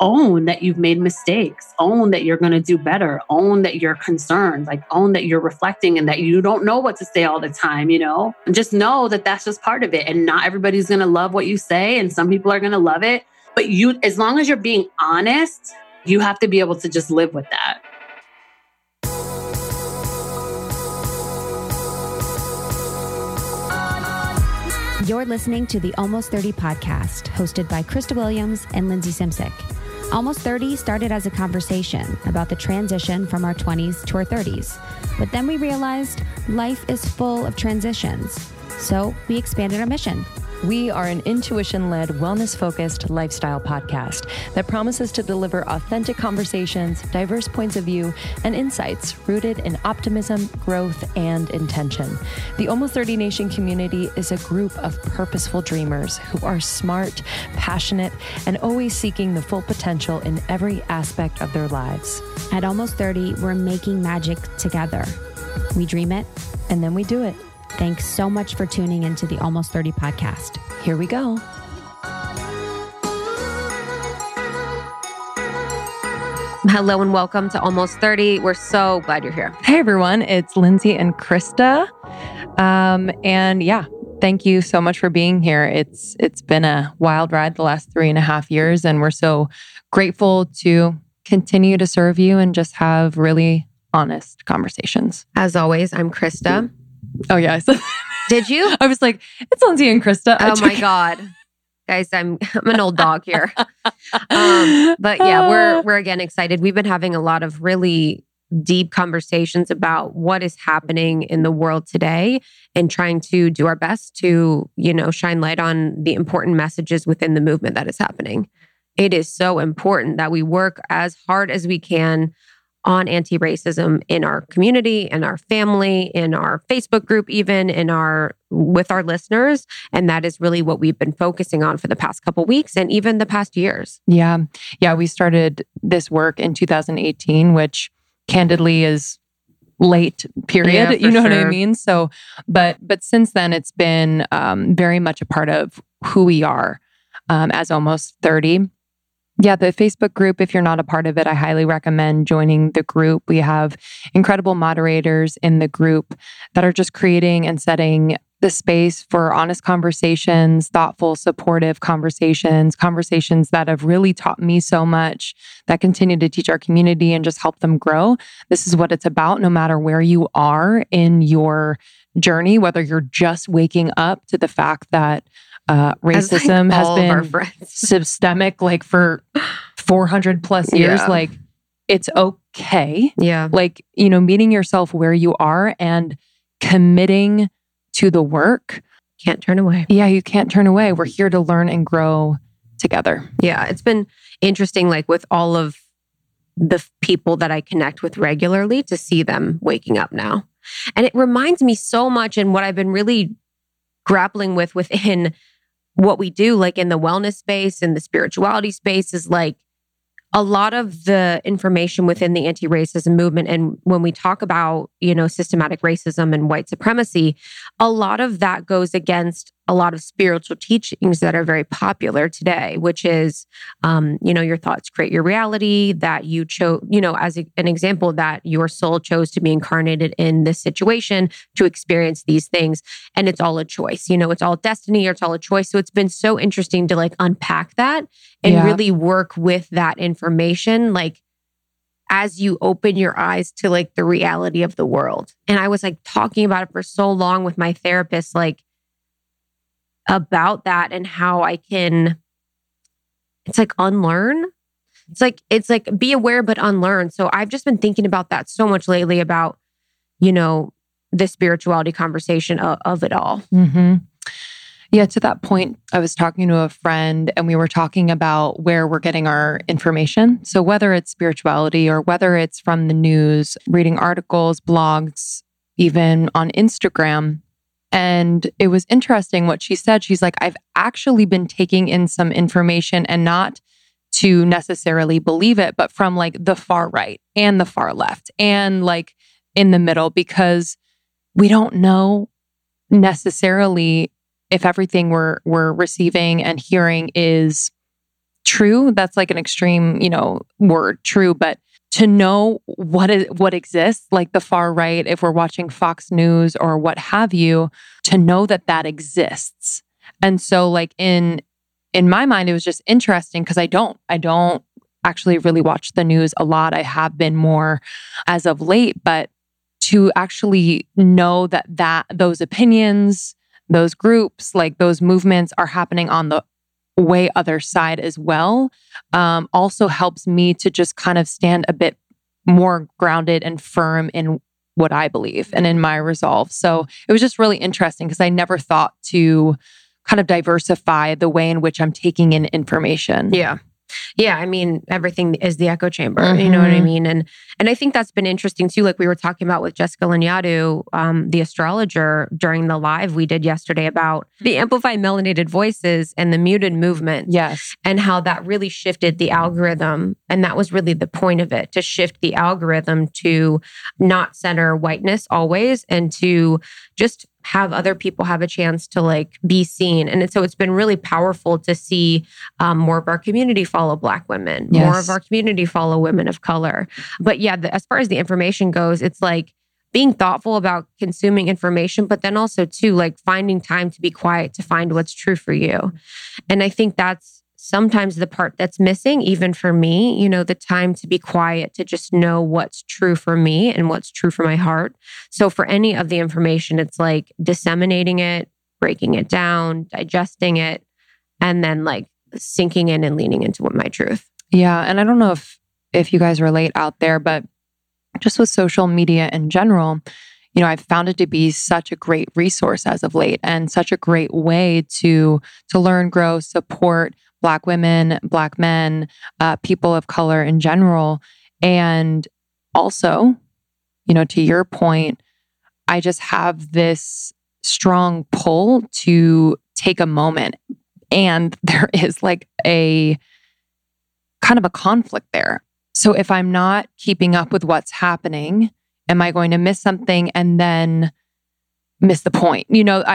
own that you've made mistakes, own that you're going to do better, own that you're concerned, like own that you're reflecting and that you don't know what to say all the time, and just know that that's just part of it. And not everybody's going to love what you say. And some people are going to love it, but as long as you're being honest, you have to be able to just live with that. You're listening to the Almost 30 podcast, hosted by Krista Williams and Lindsay Simsick. Almost 30 started as a conversation about the transition from our 20s to our 30s. But then we realized life is full of transitions. So we expanded our mission. We are an intuition-led, wellness-focused lifestyle podcast that promises to deliver authentic conversations, diverse points of view, and insights rooted in optimism, growth, and intention. The Almost 30 Nation community is a group of purposeful dreamers who are smart, passionate, and always seeking the full potential in every aspect of their lives. At Almost 30, we're making magic together. We dream it, and then we do it. Thanks so much for tuning into the Almost 30 podcast. Here we go. Hello and welcome to Almost 30. We're so glad you're here. Hey everyone, it's Lindsay and Krista. And yeah, thank you so much for being here. It's been a wild ride the last 3.5 years, and we're so grateful to continue to serve you and just have really honest conversations. As always, I'm Krista. Oh, yeah. Did you? I was like, it's Lindsay and Krista. Oh my God. Guys, I'm an old dog here. But yeah, we're again excited. We've been having a lot of really deep conversations about what is happening in the world today and trying to do our best to, shine light on the important messages within the movement that is happening. It is so important that we work as hard as we can on anti-racism in our community, in our family, in our Facebook group, even with our listeners. And that is really what we've been focusing on for the past couple weeks and even the past years. Yeah. We started this work in 2018, which candidly is late period. Yeah, you know sure. what I mean? So, but since then it's been very much a part of who we are as Almost 30. Yeah, the Facebook group, if you're not a part of it, I highly recommend joining the group. We have incredible moderators in the group that are just creating and setting the space for honest conversations, thoughtful, supportive conversations that have really taught me so much, that continue to teach our community and just help them grow. This is what it's about, no matter where you are in your journey, whether you're just waking up to the fact that racism has been systemic for 400 plus years. Yeah. It's okay. Yeah. Meeting yourself where you are and committing to the work. Can't turn away. Yeah, you can't turn away. We're here to learn and grow together. Yeah, it's been interesting, with all of the people that I connect with regularly, to see them waking up now. And it reminds me so much, and what I've been really grappling with within what we do, in the wellness space and the spirituality space, is a lot of the information within the anti-racism movement. And when we talk about, systematic racism and white supremacy, a lot of that goes against a lot of spiritual teachings that are very popular today, which is, your thoughts create your reality, that you chose, as an example, that your soul chose to be incarnated in this situation to experience these things. And it's all a choice, it's all destiny, or it's all a choice. So it's been so interesting to unpack that and really work with that information, as you open your eyes to the reality of the world. And I was talking about it for so long with my therapist, about that and how I can, it's unlearn. It's be aware, but unlearn. So I've just been thinking about that so much lately about, the spirituality conversation of it all. Mm-hmm. Yeah, to that point, I was talking to a friend and we were talking about where we're getting our information. So whether it's spirituality or whether it's from the news, reading articles, blogs, even on Instagram. And it was interesting what she said. She's like, I've actually been taking in some information, and not to necessarily believe it, but from the far right and the far left and in the middle, because we don't know necessarily if everything we're receiving and hearing is true. That's like an extreme, word, true, but to know what exists, like the far right, if we're watching Fox News or what have you, to know that exists. And so like in my mind, it was just interesting because I don't actually really watch the news a lot. I have been more as of late, but to actually know that those opinions, those groups, like those movements are happening on the way other side as well, also helps me to just kind of stand a bit more grounded and firm in what I believe and in my resolve. So it was just really interesting because I never thought to kind of diversify the way in which I'm taking in information. Yeah. Yeah, I mean, everything is the echo chamber. You know what I mean? And I think that's been interesting too. Like we were talking about with Jessica Lanyadoo, the astrologer, during the live we did yesterday about the amplified melanated voices and the muted movement. Yes. And how that really shifted the algorithm. And that was really the point of it, to shift the algorithm to not center whiteness always and to just have other people have a chance to like be seen. And so it's been really powerful to see more of our community follow Black women, more of our community follow women of color. But yeah, as far as the information goes, it's like being thoughtful about consuming information, but then also too, like finding time to be quiet to find what's true for you. And I think that's sometimes the part that's missing, even for me, the time to be quiet, to just know what's true for me and what's true for my heart. So for any of the information, it's like disseminating it, breaking it down, digesting it, and then like sinking in and leaning into what my truth. Yeah. And I don't know if you guys relate out there, but just with social media in general, I've found it to be such a great resource as of late and such a great way to learn, grow, support Black women, Black men, people of color in general. And also, to your point, I just have this strong pull to take a moment. And there is like a kind of a conflict there. So if I'm not keeping up with what's happening, am I going to miss something and then miss the point?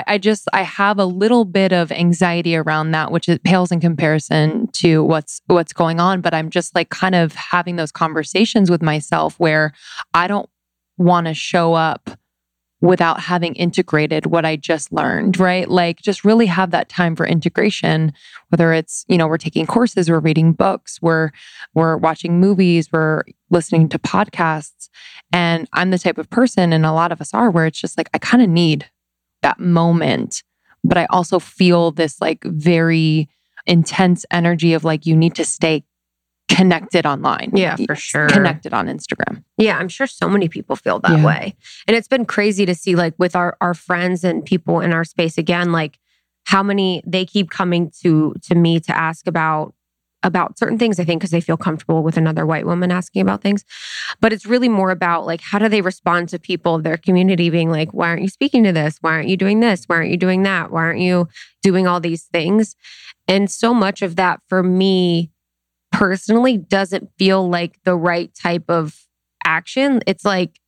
I have a little bit of anxiety around that, which it pales in comparison to what's going on. But I'm just like kind of having those conversations with myself where I don't want to show up without having integrated what I just learned, right? Like just really have that time for integration, whether it's, we're taking courses, we're reading books, we're watching movies, we're listening to podcasts. And I'm the type of person, and a lot of us are, where it's just like, I kind of need that moment, but I also feel this like very intense energy of like, you need to stay connected online. Yeah, for sure. Connected on Instagram. Yeah, I'm sure so many people feel that way. And it's been crazy to see like with our friends and people in our space again, like how many they keep coming to me to ask about certain things, I think, because they feel comfortable with another white woman asking about things. But it's really more about like, how do they respond to people of their community being like, why aren't you speaking to this? Why aren't you doing this? Why aren't you doing that? Why aren't you doing all these things? And so much of that for me personally doesn't feel like the right type of action. It's like,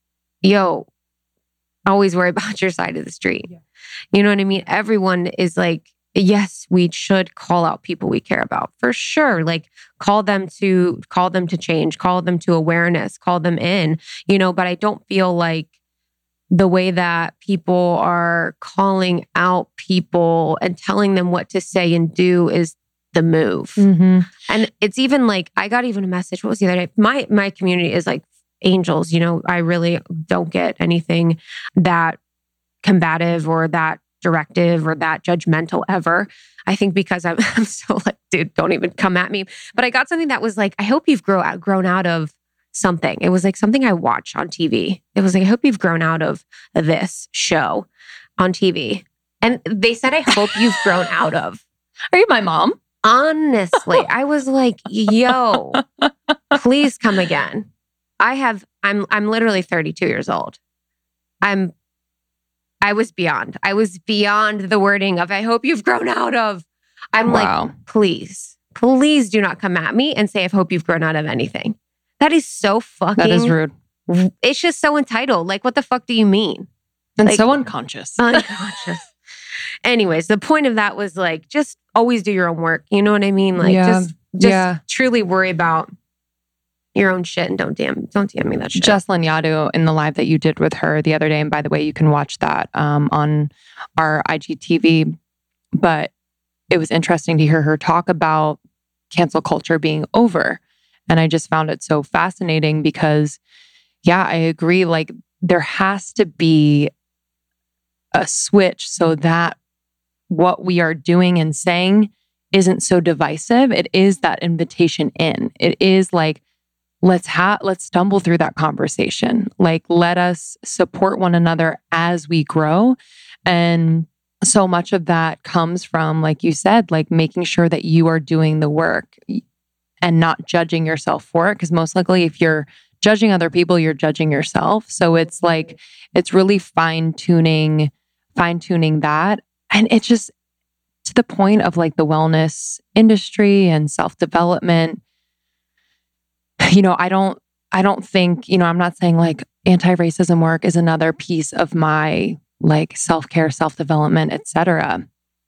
yo, always worry about your side of the street. Yeah. You know what I mean? Everyone is like, yes, we should call out people we care about for sure. Like call them to change, call them to awareness, call them in, but I don't feel like the way that people are calling out people and telling them what to say and do is the move. Mm-hmm. And it's even like, I got even a message, what was the other day? My community is like angels, I really don't get anything that combative or that directive or that judgmental ever. I think because I'm so like, dude, don't even come at me. But I got something that was like, I hope you've grown out of something. It was like something I watch on TV. It was like, I hope you've grown out of this show on TV. And they said, I hope you've grown out of. Are you my mom? Honestly, I was like, yo, please come again. I'm literally 32 years old. I was beyond the wording of, I hope you've grown out of. I'm like, please do not come at me and say, I hope you've grown out of anything. That is so fucking. That is rude. It's just so entitled. Like, what the fuck do you mean? And like, so unconscious. Unconscious. Anyways, the point of that was like, just always do your own work. You know what I mean? Like just truly worry about your own shit and don't DM me that shit. Jesslyn Yadu in the live that you did with her the other day. And by the way, you can watch that on our IGTV. But it was interesting to hear her talk about cancel culture being over. And I just found it so fascinating because, yeah, I agree. Like there has to be a switch so that what we are doing and saying isn't so divisive. It is that invitation in. It is like, let's stumble through that conversation. Like, let us support one another as we grow. And so much of that comes from, like you said, like making sure that you are doing the work and not judging yourself for it. Because most likely if you're judging other people, you're judging yourself. So it's like, it's really fine-tuning that. And it's just to the point of like the wellness industry and self-development. You know, I don't think, you know, I'm not saying like anti-racism work is another piece of my like self-care, self-development, etc.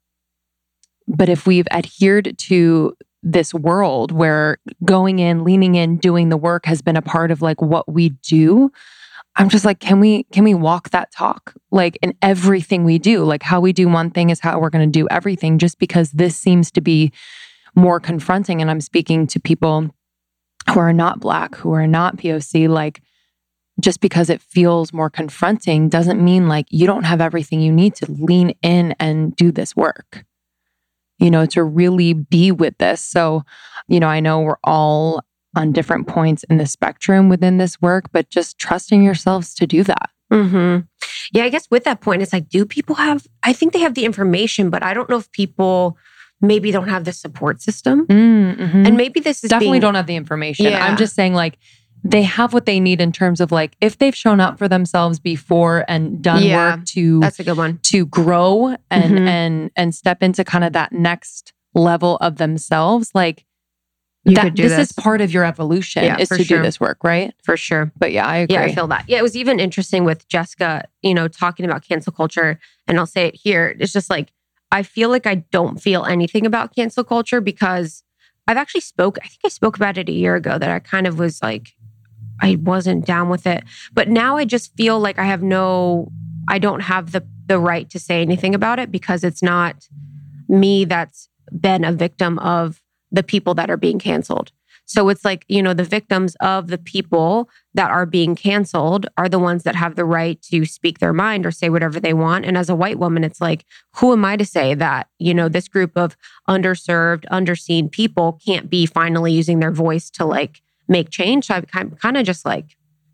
But if we've adhered to this world where going in, leaning in, doing the work has been a part of like what we do, I'm just like, can we walk that talk? Like in everything we do, like how we do one thing is how we're going to do everything, just because this seems to be more confronting. And I'm speaking to people who are not Black, who are not POC, like just because it feels more confronting doesn't mean like you don't have everything you need to lean in and do this work, you know, to really be with this. So, you know, I know we're all on different points in the spectrum within this work, but just trusting yourselves to do that. Mm-hmm. Yeah, I guess with that point, it's like, I think they have the information, but I don't know if people maybe don't have the support system. Mm-hmm. And maybe this is definitely don't have the information. Yeah. I'm just saying like, they have what they need in terms of like, if they've shown up for themselves before and done work to, that's a good one, to grow and step into kind of that next level of themselves. Like this is part of your evolution is to do this work, right? For sure. But yeah, I agree. Yeah, I feel that. Yeah, it was even interesting with Jessica, you know, talking about cancel culture, and I'll say it here. It's just like, I feel like I don't feel anything about cancel culture because I think I spoke about it a year ago that I kind of was like, I wasn't down with it. But now I just feel like I don't have the right to say anything about it because it's not me that's been a victim of the people that are being canceled. So it's like, you know, the victims of the people that are being canceled are the ones that have the right to speak their mind or say whatever they want. And as a white woman, it's like, who am I to say that, you know, this group of underserved, underseen people can't be finally using their voice to like make change? So I kind of just like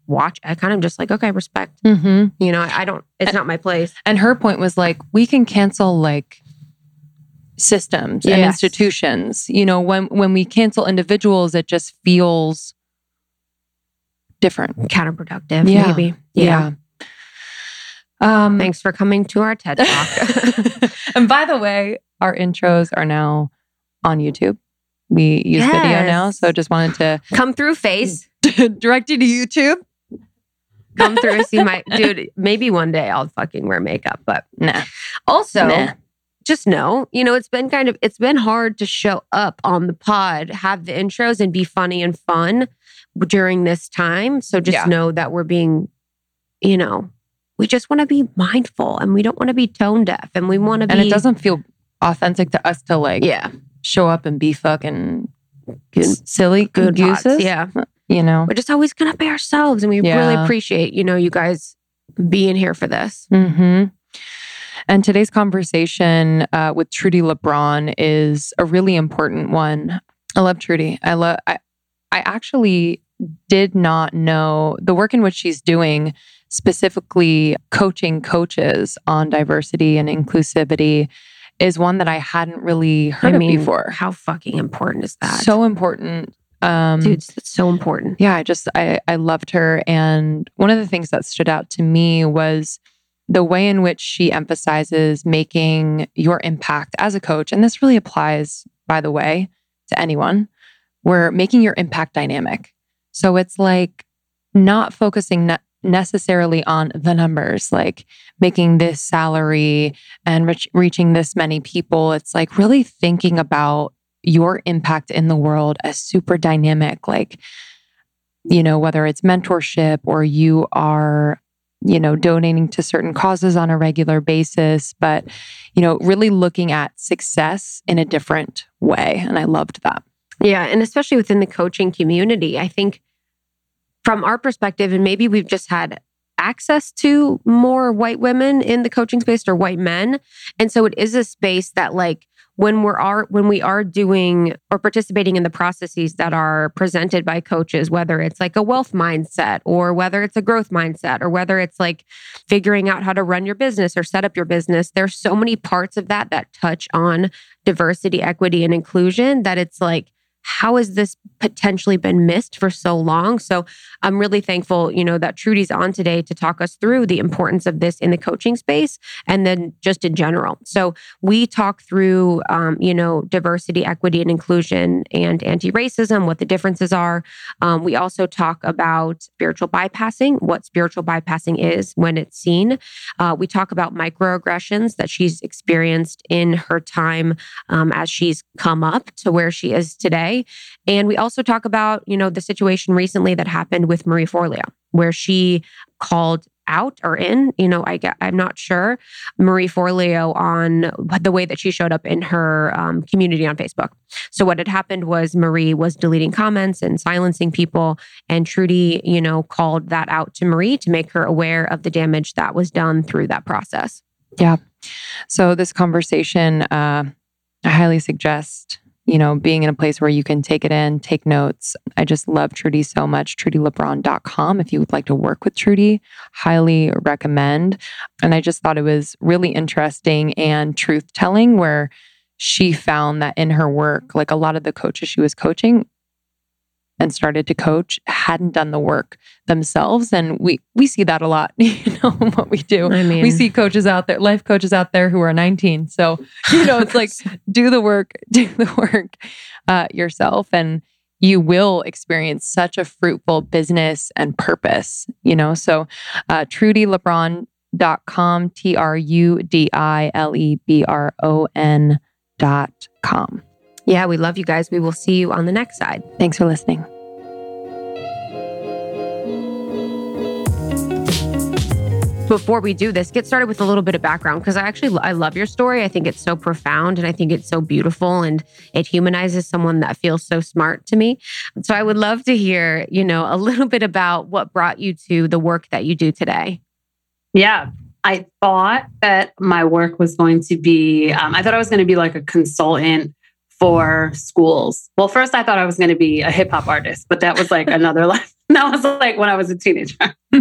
okay, respect. Mm-hmm. You know, it's not my place. And her point was like, we can cancel like systems and institutions. You know, when we cancel individuals, it just feels different. Counterproductive, maybe. Yeah. Thanks for coming to our TED Talk. And by the way, our intros are now on YouTube. We use video now, so just wanted to come through, face. Direct you to YouTube. Come through and see my dude. Maybe one day I'll fucking wear makeup, but nah. Also, just know, you know, it's been hard to show up on the pod, have the intros, and be funny and fun during this time. So just know that we're being, you know, we just want to be mindful and we don't want to be tone deaf, and we want to be. And it doesn't feel authentic to us to like. Show up and be fucking silly gooses. Yeah. You know, we're just always going to be ourselves. And we really appreciate, you know, you guys being here for this. Mm-hmm. And today's conversation with Trudy LeBron is a really important one. I love Trudy. I actually did not know the work in which she's doing, specifically coaching coaches on diversity and inclusivity, is one that I hadn't really heard of before. How fucking important is that? So important. Dude, it's so important. Yeah, I loved her. And one of the things that stood out to me was the way in which she emphasizes making your impact as a coach. And this really applies, by the way, to anyone. We're making your impact dynamic. So it's like not focusing necessarily on the numbers, like making this salary and reaching this many people. It's like really thinking about your impact in the world as super dynamic, like, whether it's mentorship or you are, donating to certain causes on a regular basis, but, really looking at success in a different way. And I loved that. Yeah. And especially within the coaching community, I think from our perspective, and maybe we've just had access to more white women in the coaching space or white men. And so it is a space that like, when we are doing or participating in the processes that are presented by coaches, whether it's like a wealth mindset or whether it's a growth mindset or whether it's like figuring out how to run your business or set up your business, there's so many parts of that touch on diversity, equity, and inclusion that it's like, how has this potentially been missed for so long? So I'm really thankful, that Trudy's on today to talk us through the importance of this in the coaching space and then just in general. So we talk through, diversity, equity, and inclusion and anti-racism, what the differences are. We also talk about spiritual bypassing, what spiritual bypassing is when it's seen. We talk about microaggressions that she's experienced in her time as she's come up to where she is today. And we also talk about, the situation recently that happened with Marie Forleo, where she called out or in, I'm not sure, Marie Forleo on the way that she showed up in her community on Facebook. So what had happened was Marie was deleting comments and silencing people. And Trudy, called that out to Marie to make her aware of the damage that was done through that process. Yeah. So this conversation, I highly suggest being in a place where you can take it in, take notes. I just love Trudy so much. TrudyLeBron.com. If you would like to work with Trudy, highly recommend. And I just thought it was really interesting and truth-telling where she found that in her work, like a lot of the coaches she was coaching and started to coach hadn't done the work themselves. And we see that a lot, what we do. I mean, we see coaches out there, life coaches out there who are 19. So, it's like, do the work yourself and you will experience such a fruitful business and purpose, So TrudyLeBron.com, TrudyLebron.com. Yeah, we love you guys. We will see you on the next side. Thanks for listening. Before we do this, get started with a little bit of background because I love your story. I think it's so profound and I think it's so beautiful and it humanizes someone that feels so smart to me. So I would love to hear, a little bit about what brought you to the work that you do today. Yeah. I thought that my work was going to be, I thought I was going to be like a consultant for schools. Well, first I thought I was going to be a hip hop artist, but that was like another life. That was like when I was a teenager.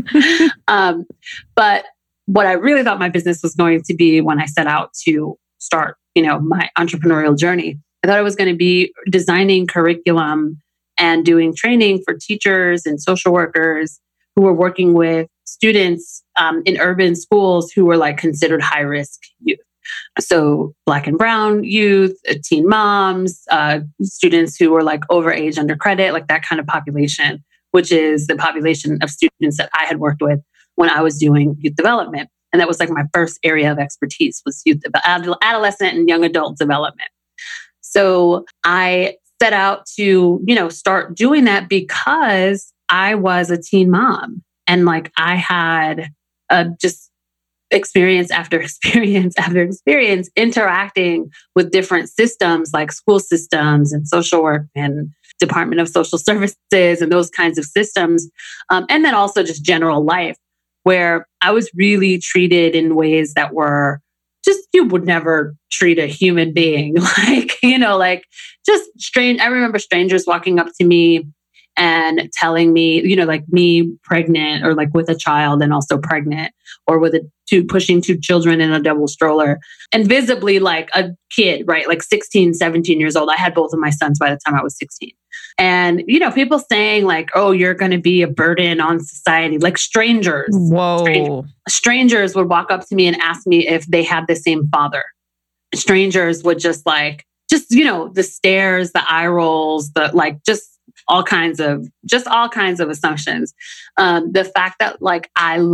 But what I really thought my business was going to be when I set out to start, my entrepreneurial journey, I thought I was going to be designing curriculum and doing training for teachers and social workers who were working with students in urban schools who were like considered high risk youth. So Black and brown youth, teen moms, students who were like overage, under credit, like that kind of population, which is the population of students that I had worked with when I was doing youth development. And that was like my first area of expertise was youth, adolescent and young adult development. So I set out to, start doing that because I was a teen mom and like I had just experience after experience after experience interacting with different systems like school systems and social work and Department of Social Services and those kinds of systems. And then also just general life where I was really treated in ways that were just, you would never treat a human being. Like, just strange. I remember strangers walking up to me and telling me, like me pregnant or like with a child and also pregnant or with pushing two children in a double stroller and visibly like a kid, right? Like 16, 17 years old. I had both of my sons by the time I was 16. And, people saying like, oh, you're going to be a burden on society, like strangers. Whoa. Strangers would walk up to me and ask me if they had the same father. Strangers would just the stares, the eye rolls, all kinds of assumptions. The fact that like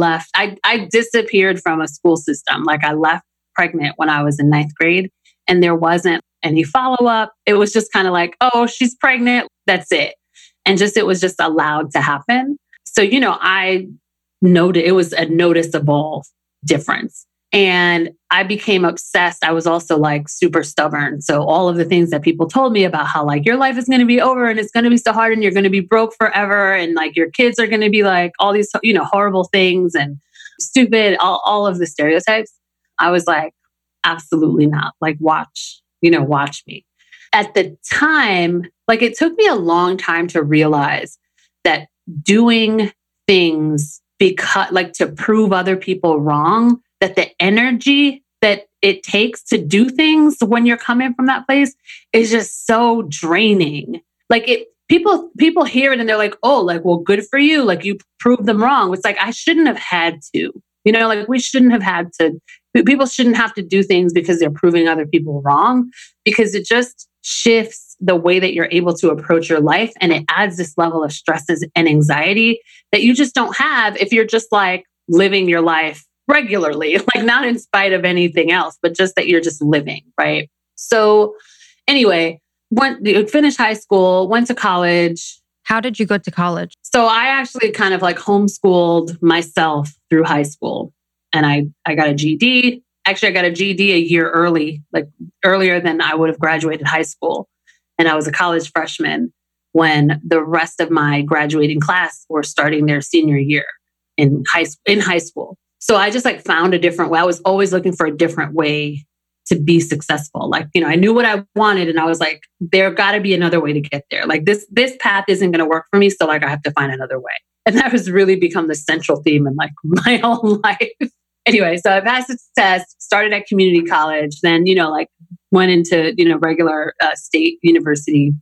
I disappeared from a school system. Like I left pregnant when I was in 9th grade and there wasn't any follow-up. It was just kind of like, oh, she's pregnant. That's it. And it was just allowed to happen. So, I noted it was a noticeable difference. And I became obsessed. I was also like super stubborn. So all of the things that people told me about how like your life is going to be over and it's going to be so hard and you're going to be broke forever. And like your kids are going to be like all these, horrible things and stupid, all of the stereotypes. I was like, absolutely not. Like watch me. At the time, like it took me a long time to realize that doing things because like to prove other people wrong, that the energy that it takes to do things when you're coming from that place is just so draining. Like people hear it and they're like, oh, like, well, good for you. Like you proved them wrong. It's like, I shouldn't have had to, like we shouldn't have had to, people shouldn't have to do things because they're proving other people wrong, because it just shifts the way that you're able to approach your life. And it adds this level of stresses and anxiety that you just don't have if you're just like living your life regularly, like not in spite of anything else, but just that you're just living, right? So anyway, finished high school, went to college. How did you go to college? So I actually kind of like homeschooled myself through high school, and I got a GED. Actually, I got a GED a year early, like earlier than I would have graduated high school. And I was a college freshman when the rest of my graduating class were starting their senior year in high school. So I just like found a different way. I was always looking for a different way to be successful. Like, I knew what I wanted and I was like, there got to be another way to get there. Like this path isn't going to work for me. So like, I have to find another way. And that has really become the central theme in like my whole life. Anyway, so I passed the test, started at community college, then, like went into, regular state university.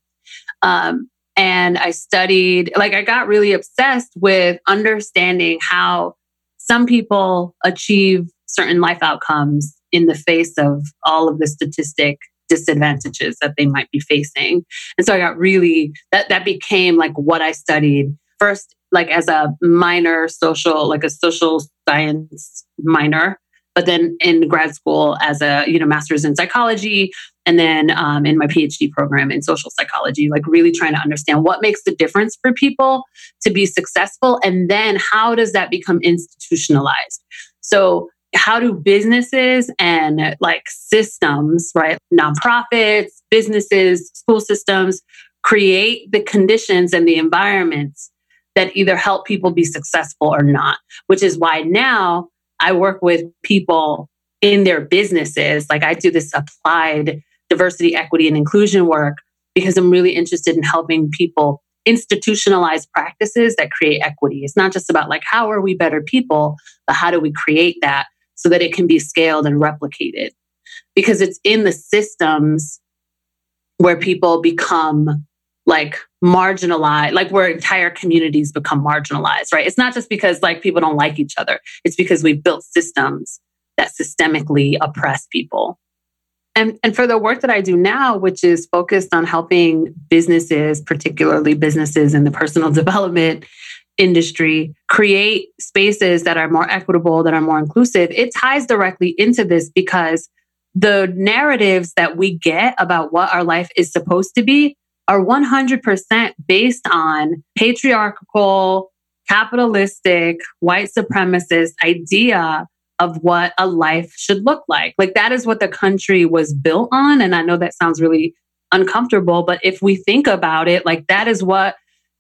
And I studied, like I got really obsessed with understanding how some people achieve certain life outcomes in the face of all of the statistic disadvantages that they might be facing. And so I got really, that became like what I studied first, like as a minor social science minor, but then in grad school as a, master's in psychology. And then in my PhD program in social psychology, like really trying to understand what makes the difference for people to be successful. And then how does that become institutionalized? So how do businesses and like systems, right? Nonprofits, businesses, school systems create the conditions and the environments that either help people be successful or not, which is why now I work with people in their businesses. Like I do this applied diversity, equity, and inclusion work because I'm really interested in helping people institutionalize practices that create equity. It's not just about like, how are we better people, but how do we create that so that it can be scaled and replicated? Because it's in the systems where people become like marginalized, like where entire communities become marginalized, right? It's not just because like people don't like each other. It's because we've built systems that systemically oppress people. And for the work that I do now, which is focused on helping businesses, particularly businesses in the personal development industry, create spaces that are more equitable, that are more inclusive, it ties directly into this because the narratives that we get about what our life is supposed to be are 100% based on patriarchal, capitalistic, white supremacist idea of what a life should look like. Like that is what the country was built on. And I know that sounds really uncomfortable, but if we think about it, like that's what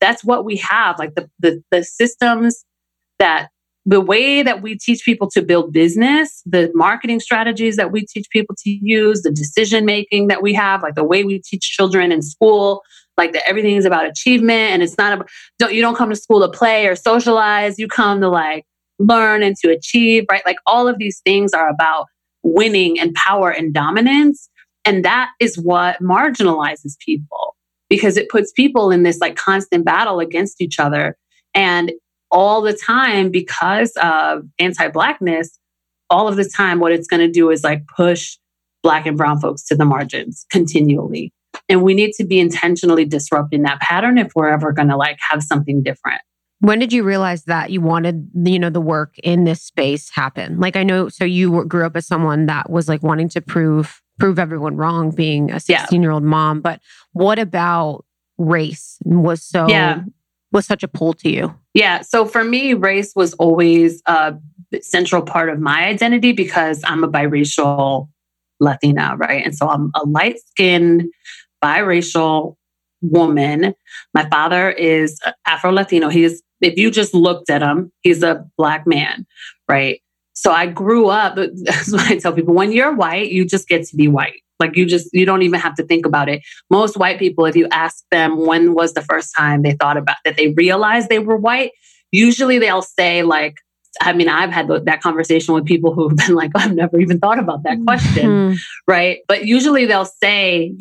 we have. Like the systems that the way that we teach people to build business, the marketing strategies that we teach people to use, the decision making that we have, like the way we teach children in school, like that everything is about achievement. And it's not about, you don't come to school to play or socialize. You come to like learn and to achieve, right? Like all of these things are about winning and power and dominance. And that is what marginalizes people because it puts people in this like constant battle against each other. And all the time, because of anti-Blackness, all of the time, what it's going to do is like push Black and brown folks to the margins continually. And we need to be intentionally disrupting that pattern if we're ever going to like have something different. When did you realize that you wanted, the work in this space happen? Like, I know, so you grew up as someone that was like wanting to prove everyone wrong, being a 16-year-old mom. But what about race was such a pull to you? Yeah. So for me, race was always a central part of my identity because I'm a biracial Latina, right? And so I'm a light-skinned, biracial woman. My father is Afro-Latino. If you just looked at him, he's a Black man, right? So I grew up, that's what I tell people, when you're white, you just get to be white. Like you don't even have to think about it. Most white people, if you ask them when was the first time they thought about that, they realized they were white, usually they'll say like, I've had that conversation with people who've been like, I've never even thought about that question, right? But usually they'll say,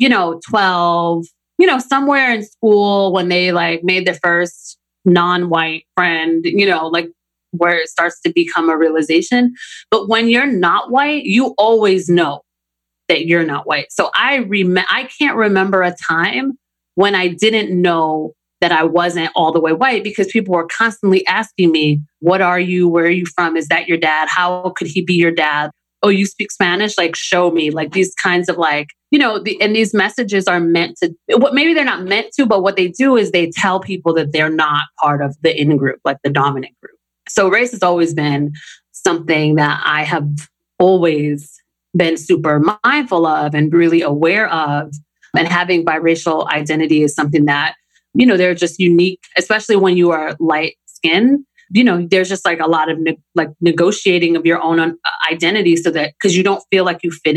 12, somewhere in school when they like made their first non-white friend, like where it starts to become a realization. But when you're not white, you always know that you're not white. So I can't remember a time when I didn't know that I wasn't all the way white because people were constantly asking me, what are you? Where are you from? Is that your dad? How could he be your dad? Oh, you speak Spanish? Like, show me. Like these kinds of like, and these messages are meant to, maybe they're not meant to, but what they do is they tell people that they're not part of the in group, like the dominant group. So race has always been something that I have always been super mindful of and really aware of. And having biracial identity is something that, they're just unique, especially when you are light skinned. There's just like a lot of negotiating of your own identity so that because you don't feel like you fit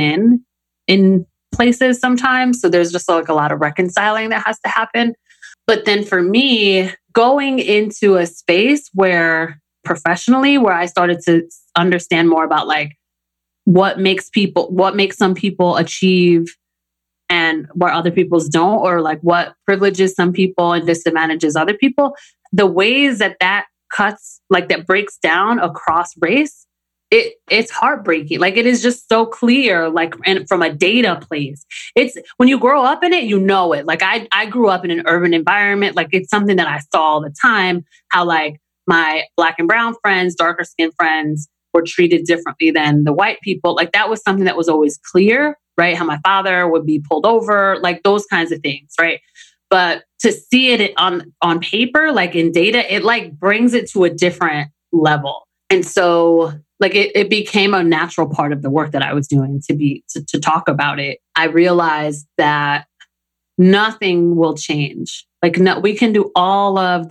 in places sometimes. So there's just like a lot of reconciling that has to happen. But then for me, going into a space where professionally, where I started to understand more about like what makes some people achieve and where other people's don't, or like what privileges some people and disadvantages other people, the ways that cuts, like that breaks down across race, it's heartbreaking. Like it is just so clear, like, and from a data place, it's when you grow up in it, you know it. Like I grew up in an urban environment. Like it's something that I saw all the time, how like my Black and brown friends, darker skinned friends were treated differently than the white people. Like that was something that was always clear, right? How my father would be pulled over, like those kinds of things, right? But to see it on paper, like in data, it like brings it to a different level. And so like it became a natural part of the work that I was doing to talk about it. I realized that nothing will change. Like we can do all of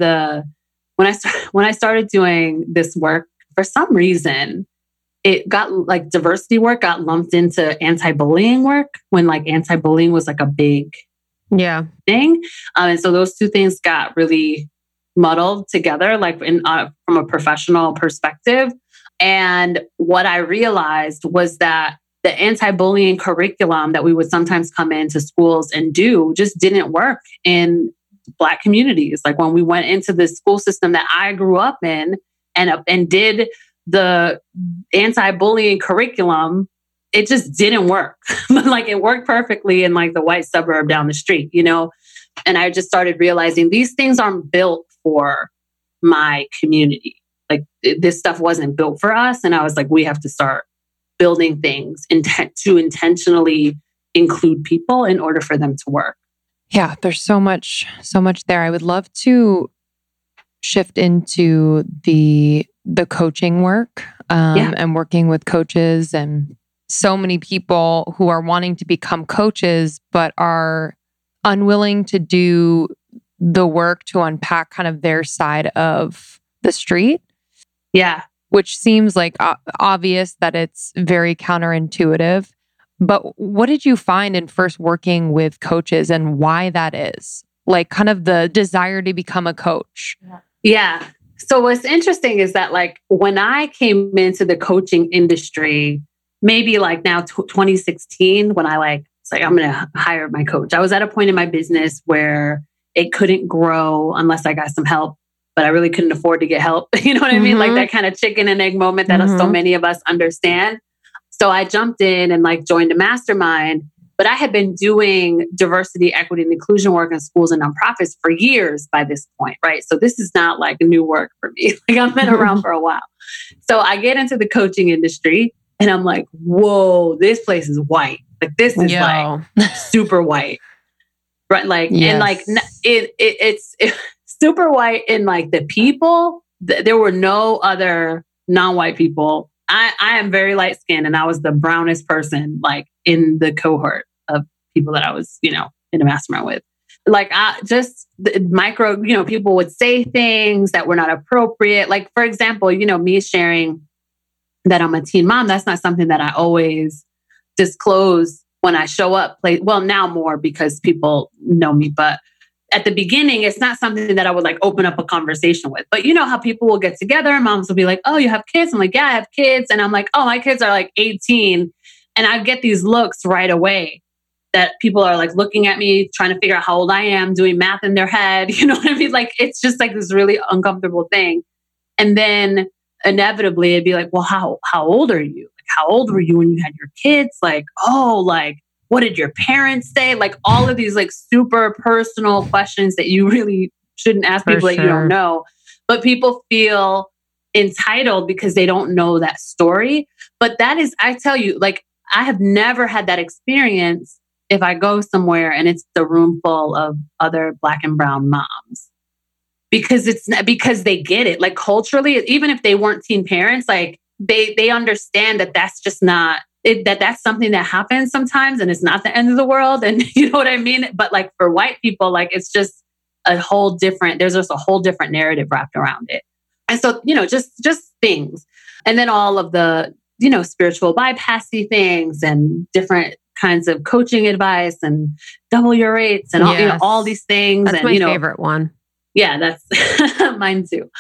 when I started doing this work, for some reason, it got like diversity work got lumped into anti-bullying work when like anti-bullying was like a big thing. And so those two things got really muddled together, like from a professional perspective. And what I realized was that the anti-bullying curriculum that we would sometimes come into schools and do just didn't work in Black communities. Like when we went into the school system that I grew up in and did the anti-bullying curriculum, it just didn't work. Like it worked perfectly in like the white suburb down the street, And I just started realizing these things aren't built for my community. Like this stuff wasn't built for us. And I was like, we have to start building things to intentionally include people in order for them to work. Yeah, there's so much there. I would love to shift into the coaching work and working with coaches, and so many people who are wanting to become coaches but are unwilling to do the work to unpack kind of their side of the street. Yeah. Which seems like obvious that it's very counterintuitive. But what did you find in first working with coaches and why that is? Like kind of the desire to become a coach. Yeah. So what's interesting is that like when I came into the coaching industry, maybe like now 2016, when I it's like, I'm going to hire my coach. I was at a point in my business where it couldn't grow unless I got some help, but I really couldn't afford to get help. You know what I mean? Like that kind of chicken and egg moment that so many of us understand. So I jumped in and like joined a mastermind, But I had been doing diversity, equity, and inclusion work in schools and nonprofits for years by this point, right? So this is not like new work for me. Like I've been around for a while. So I get into the coaching industry and I'm like, whoa, this place is white. Like this is like super white. Right. Like, and like it's super white in like the people. There were no other non-white people. I am very light skinned and I was the brownest person like in the cohort of people that I was, in a mastermind with. Like just the micro, people would say things that were not appropriate. Like, for example, me sharing that I'm a teen mom, that's not something that I always disclose when I show up. Well, now more because people know me, but at the beginning, it's not something that I would like open up a conversation with. But you know how people will get together and moms will be like, oh, you have kids? I'm like, yeah, I have kids. And I'm like, oh, my kids are like 18. And I get these looks right away that people are like looking at me, trying to figure out how old I am, doing math in their head. You know what I mean? Like, it's just like this really uncomfortable thing. And then inevitably it'd be like, well, how old are you? Like, how old were you when you had your kids? Like, oh, like, what did your parents say? Like all of these like super personal questions that you really shouldn't ask people that you don't know. But people feel entitled because they don't know that story. But that is, I tell you, like, I have never had that experience if I go somewhere and it's the room full of other Black and brown moms. Because because they get it. Like culturally, even if they weren't teen parents, like they understand that that's just not, that's something that happens sometimes and it's not the end of the world. And you know what I mean? But like for white people, like it's just there's just a whole different narrative wrapped around it. And so, just things. And then all of the, spiritual bypassy things and different kinds of coaching advice and double your rates and all, all these things. That's and, my favorite one. Yeah, that's mine too.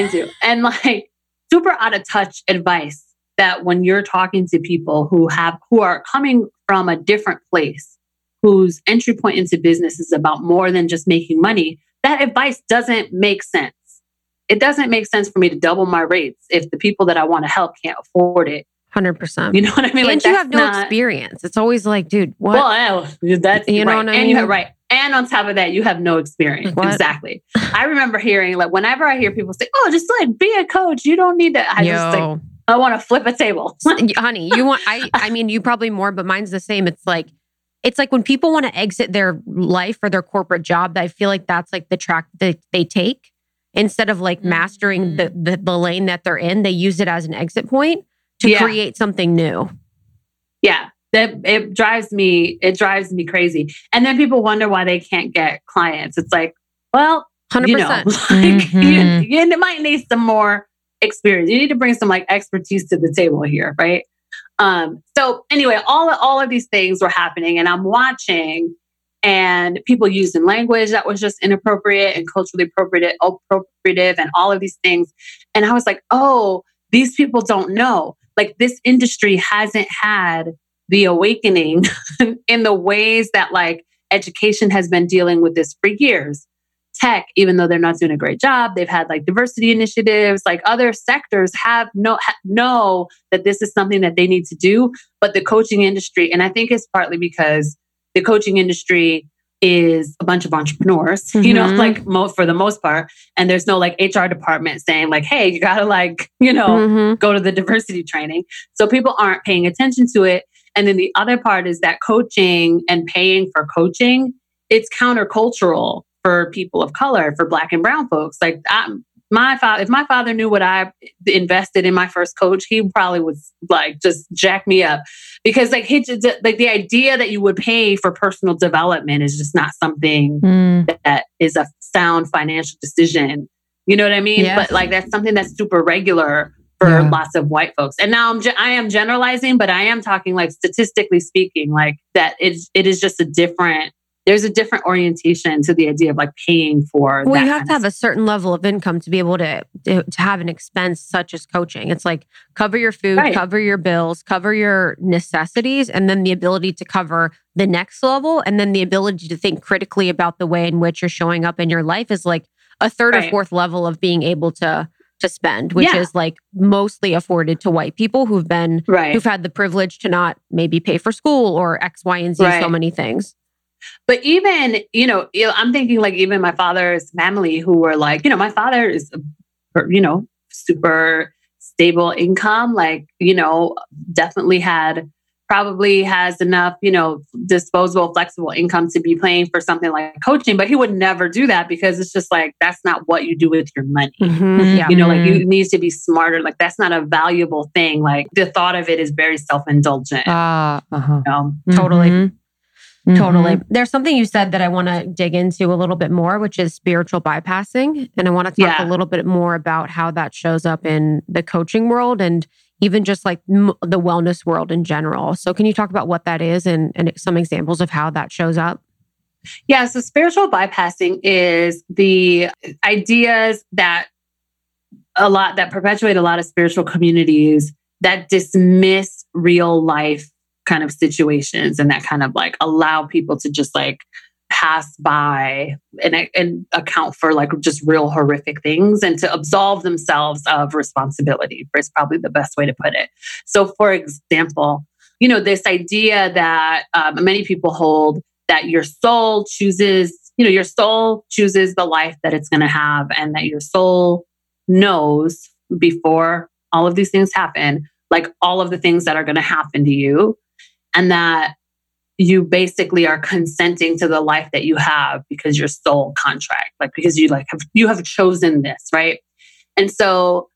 And like super out of touch advice that when you're talking to people who are coming from a different place, whose entry point into business is about more than just making money, that advice doesn't make sense. It doesn't make sense for me to double my rates if the people that I want to help can't afford it. 100%. You know what I mean? And like, you have no experience. It's always like, dude, what? Well, that's you know what I mean? And right. And on top of that, you have no experience. What? Exactly. I remember hearing like whenever I hear people say, "Oh, just like be a coach. You don't need to." I want to flip a table. Honey, you want, I mean, you probably more, but mine's the same. It's like when people want to exit their life or their corporate job, I feel like that's like the track that they take. Instead of like mastering the lane that they're in, they use it as an exit point to create something new. Yeah. It drives me crazy. And then people wonder why they can't get clients. It's like, well, 100%. You might need some more experience. You need to bring some like expertise to the table here, right? So anyway, all of these things were happening and I'm watching and people using language that was just inappropriate and culturally appropriative and all of these things. And I was like, oh, these people don't know. Like this industry hasn't had the awakening in the ways that like education has been dealing with this for years. Tech, even though they're not doing a great job, they've had like diversity initiatives, like other sectors know that this is something that they need to do. But the coaching industry, and I think it's partly because the coaching industry is a bunch of entrepreneurs, like for the most part. And there's no like HR department saying like, hey, you gotta like, go to the diversity training. So people aren't paying attention to it. And then the other part is that coaching and paying for coaching, it's countercultural for people of color, for Black and brown folks. Like if my father knew what I invested in my first coach, he probably would like just jack me up because like the idea that you would pay for personal development is just not something that is a sound financial decision. You know what I mean? Yes. But like that's something that's super regular for lots of white folks. And now I am generalizing, but I am talking like statistically speaking, like that it is just there's a different orientation to the idea of like paying for. Well, you have to have a certain level of income to be able to have an expense such as coaching. It's like cover your food, cover your bills, cover your necessities, and then the ability to cover the next level. And then the ability to think critically about the way in which you're showing up in your life is like a third or fourth level of being able to to spend, which is like mostly afforded to white people who've had the privilege to not maybe pay for school or X, Y, and Z, so many things. But even, I'm thinking like even my father's family who were like, my father is, super stable income, like, definitely probably has enough, disposable, flexible income to be paying for something like coaching, but he would never do that because it's just like, that's not what you do with your money. Like you need to be smarter. Like that's not a valuable thing. Like the thought of it is very self-indulgent. Totally. Totally. There's something you said that I want to dig into a little bit more, which is spiritual bypassing. And I want to talk a little bit more about how that shows up in the coaching world and even just like the wellness world in general. So can you talk about what that is and some examples of how that shows up? Yeah. So spiritual bypassing is the ideas that perpetuate a lot of spiritual communities that dismiss real life kind of situations and that kind of like allow people to just like pass by and account for like just real horrific things and to absolve themselves of responsibility is probably the best way to put it. So for example, this idea that many people hold that your soul chooses the life that it's going to have and that your soul knows before all of these things happen, like all of the things that are going to happen to you, and that you basically are consenting to the life that you have because your soul contract, like because you have chosen this, right? And so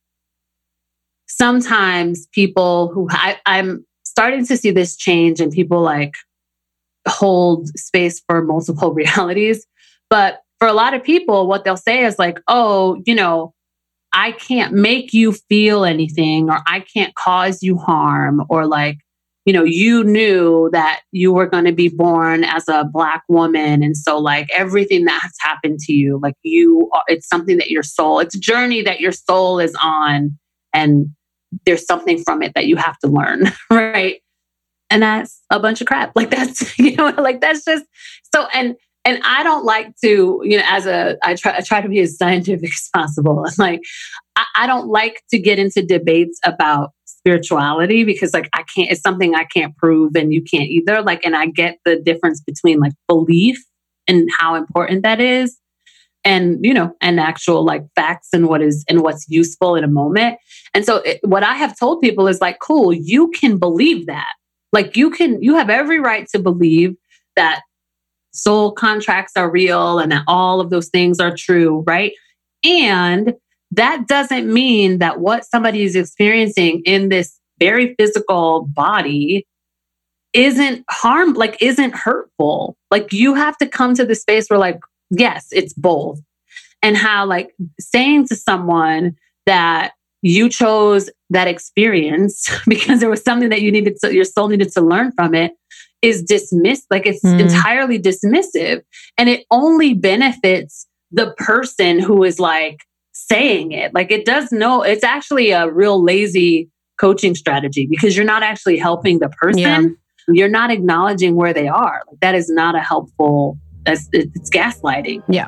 sometimes people who I'm starting to see this change and people like hold space for multiple realities. But for a lot of people, what they'll say is like, oh, I can't make you feel anything, or I can't cause you harm, or like, you knew that you were going to be born as a Black woman. And so like everything that has happened to you, like it's something that it's a journey that your soul is on. And there's something from it that you have to learn. Right. And that's a bunch of crap. Like that's, that's just so, and I don't like to, I try to be as scientific as possible. Like, I don't like to get into debates about spirituality because like it's something I can't prove and you can't either. Like, and I get the difference between like belief and how important that is and, and actual like facts and what's useful in a moment. And so what I have told people is like, cool, you can believe that. Like you have every right to believe that soul contracts are real and that all of those things are true, right? And that doesn't mean that what somebody is experiencing in this very physical body isn't hurtful. Like you have to come to the space where like, yes, it's both. And how like saying to someone that you chose that experience because there was something that your soul needed to learn from it is dismissed. Like it's entirely dismissive, and it only benefits the person who is like saying it. Like it's actually a real lazy coaching strategy because you're not actually helping the person. Yeah. You're not acknowledging where they are. Like that is not a helpful, it's gaslighting. Yeah.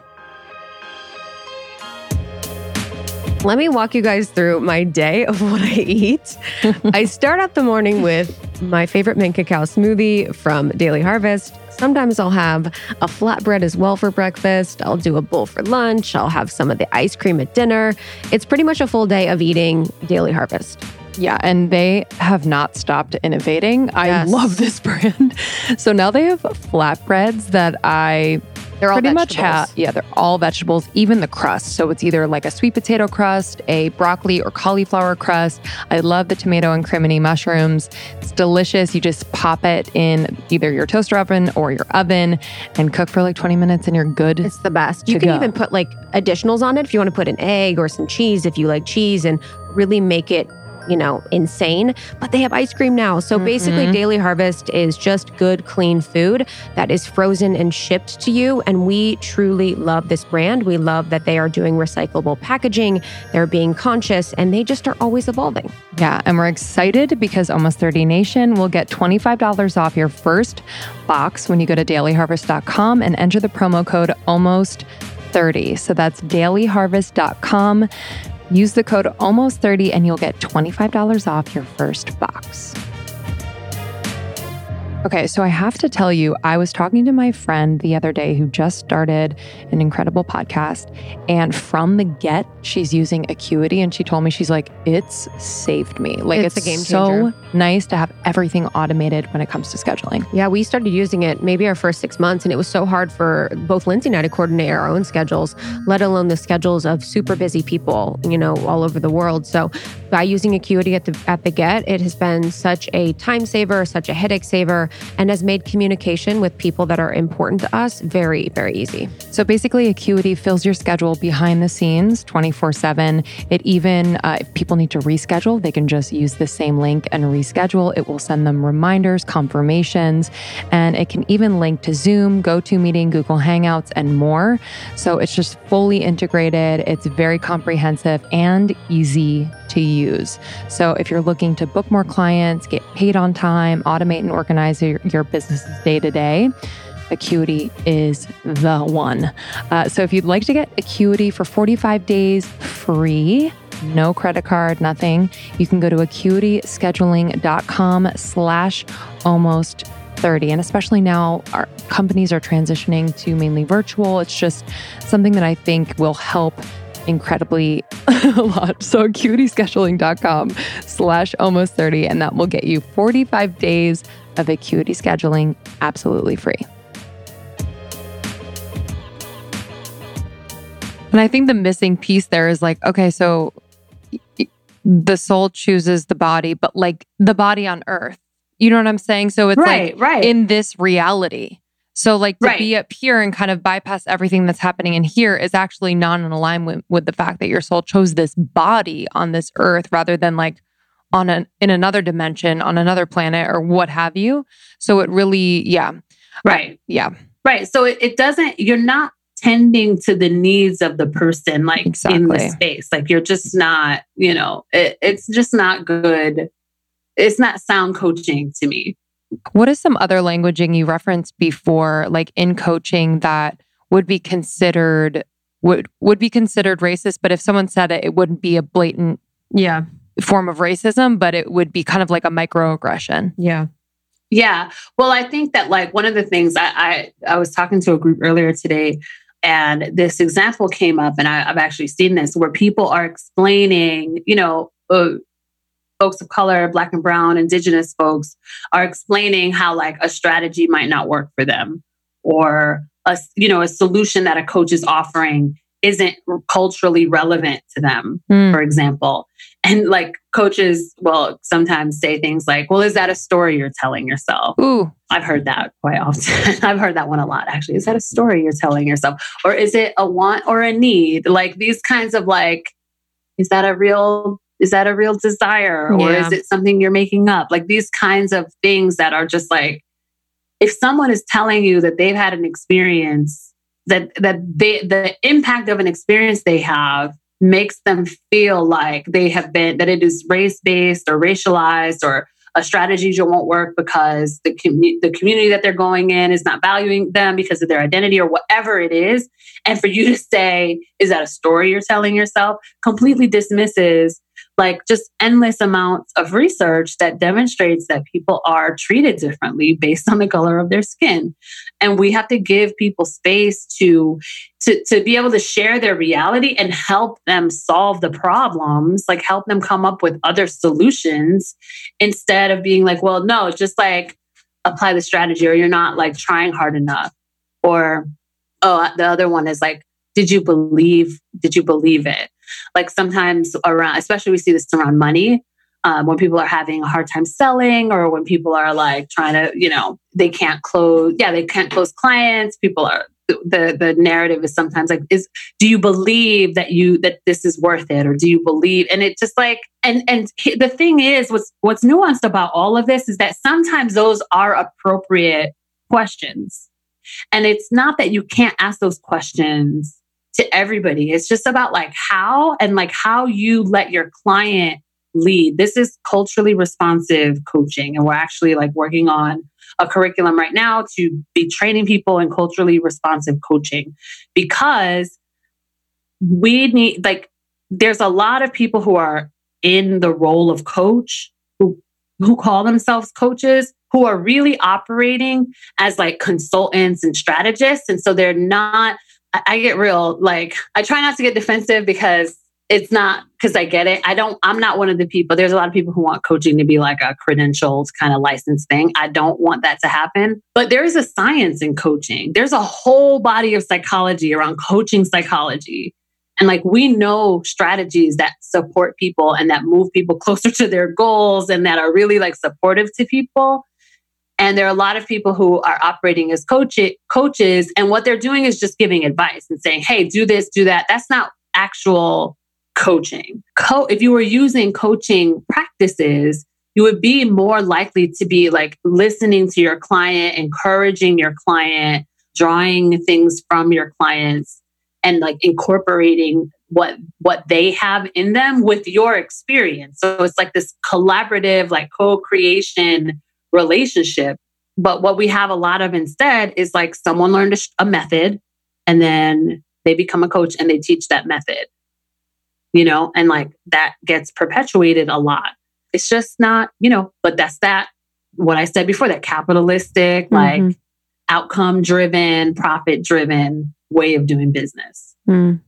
Let me walk you guys through my day of what I eat. I start out the morning with my favorite mint cacao smoothie from Daily Harvest. Sometimes I'll have a flatbread as well for breakfast. I'll do a bowl for lunch. I'll have some of the ice cream at dinner. It's pretty much a full day of eating Daily Harvest. Yeah, and they have not stopped innovating. Yes. I love this brand. So now they have flatbreads that they're all pretty much they're all vegetables, even the crust. So it's either like a sweet potato crust, a broccoli or cauliflower crust. I love the tomato and crimini mushrooms. It's delicious. You just pop it in either your toaster oven or your oven and cook for like 20 minutes and you're good. It's the best. You can even put like additionals on it if you want to put an egg or some cheese if you like cheese and really make it insane, but they have ice cream now. So basically Daily Harvest is just good, clean food that is frozen and shipped to you. And we truly love this brand. We love that they are doing recyclable packaging. They're being conscious and they just are always evolving. Yeah. And we're excited because Almost 30 Nation will get $25 off your first box when you go to dailyharvest.com and enter the promo code ALMOST30. So that's dailyharvest.com. Use the code ALMOST30 and you'll get $25 off your first box. Okay, so I have to tell you, I was talking to my friend the other day who just started an incredible podcast. And from the get, she's using Acuity. And she told me, she's like, it's saved me. Like, it's a game changer. So nice to have everything automated when it comes to scheduling. Yeah, we started using it maybe our first 6 months. And it was so hard for both Lindsay and I to coordinate our own schedules, let alone the schedules of super busy people, you know, all over the world. So by using Acuity at the get, it has been such a time saver, such a headache saver, and has made communication with people that are important to us very, very easy. So basically, Acuity fills your schedule behind the scenes 24/7. It even, if people need to reschedule, they can just use the same link and reschedule. It will send them reminders, confirmations, and it can even link to Zoom, GoToMeeting, Google Hangouts, and more. So it's just fully integrated. It's very comprehensive and easy to use. So if you're looking to book more clients, get paid on time, automate and organize your business's day-to-day, Acuity is the one. So if you'd like to get Acuity for 45 days free, no credit card, nothing, you can go to acuityscheduling.com/almost30. And especially now, our companies are transitioning to mainly virtual. It's just something that I think will help incredibly a lot. So acuityscheduling.com/almost30, and that will get you 45 days of Acuity scheduling absolutely free. And I think the missing piece there is like, okay, so the soul chooses the body, but like the body on earth, you know what I'm saying? So it's right. In this reality. So like to be up here and kind of bypass everything that's happening in here is actually not in alignment with the fact that your soul chose this body on this earth rather than like in another dimension, on another planet or what have you. So it really, Right. So it doesn't, you're not tending to the needs of the person, like in the space. Like you're just not, it's just not good. It's not sound coaching to me. What is some other languaging you referenced before, like in coaching that would be considered racist, but if someone said it, it wouldn't be a blatant form of racism, but it would be kind of like a microaggression. Yeah. Well, I think that like one of the things I was talking to a group earlier today, and this example came up, and I've actually seen this where people are explaining, folks of color, Black and Brown, Indigenous folks are explaining how like a strategy might not work for them, or a solution that a coach is offering isn't culturally relevant to them, for example. And like coaches will sometimes say things like, well, is that a story you're telling yourself? Ooh, I've heard that quite often. I've heard that one a lot, actually. Is that a story you're telling yourself? Or is it a want or a need? Like these kinds of like, is that a real desire? Or is it something you're making up? Like these kinds of things that are just like, if someone is telling you that they've had an experience, that the impact of an experience they have makes them feel like that it is race-based or racialized, or a strategy that won't work because the community that they're going in is not valuing them because of their identity or whatever it is. And for you to say, is that a story you're telling yourself? Completely dismisses like just endless amounts of research that demonstrates that people are treated differently based on the color of their skin. And we have to give people space to be able to share their reality and help them solve the problems, like help them come up with other solutions instead of being like, well, no, just like apply the strategy, or you're not like trying hard enough. Or, the other one is like, did you believe it? Like sometimes around, especially we see this around money, when people are having a hard time selling, or when people are like trying to, they can't close clients. People are, the narrative is sometimes like, do you believe that this is worth it? Or do you believe? And it just like, and the thing is, what's nuanced about all of this is that sometimes those are appropriate questions. And it's not that you can't ask those questions to everybody. It's just about like how you let your client lead. This is culturally responsive coaching. And we're actually like working on a curriculum right now to be training people in culturally responsive coaching, because we need, like, there's a lot of people who are in the role of coach who call themselves coaches, who are really operating as like consultants and strategists. And so they're not, I get real, like, I try not to get defensive because it's not because I get it. I'm not one of the people. There's a lot of people who want coaching to be like a credentialed kind of license thing. I don't want that to happen. But there is a science in coaching. There's a whole body of psychology around coaching psychology. And like, we know strategies that support people and that move people closer to their goals and that are really like supportive to people. And there are a lot of people who are operating as coaches. And what they're doing is just giving advice and saying, hey, do this, do that. That's not actual coaching. If you were using coaching practices, you would be more likely to be like listening to your client, encouraging your client, drawing things from your clients, and like incorporating what they have in them with your experience. So it's like this collaborative, like co-creation relationship. But what we have a lot of instead is like someone learned a method and then they become a coach and they teach that method, and like that gets perpetuated a lot. It's just not, but that's what I said before, that capitalistic, like outcome driven, profit driven way of doing business.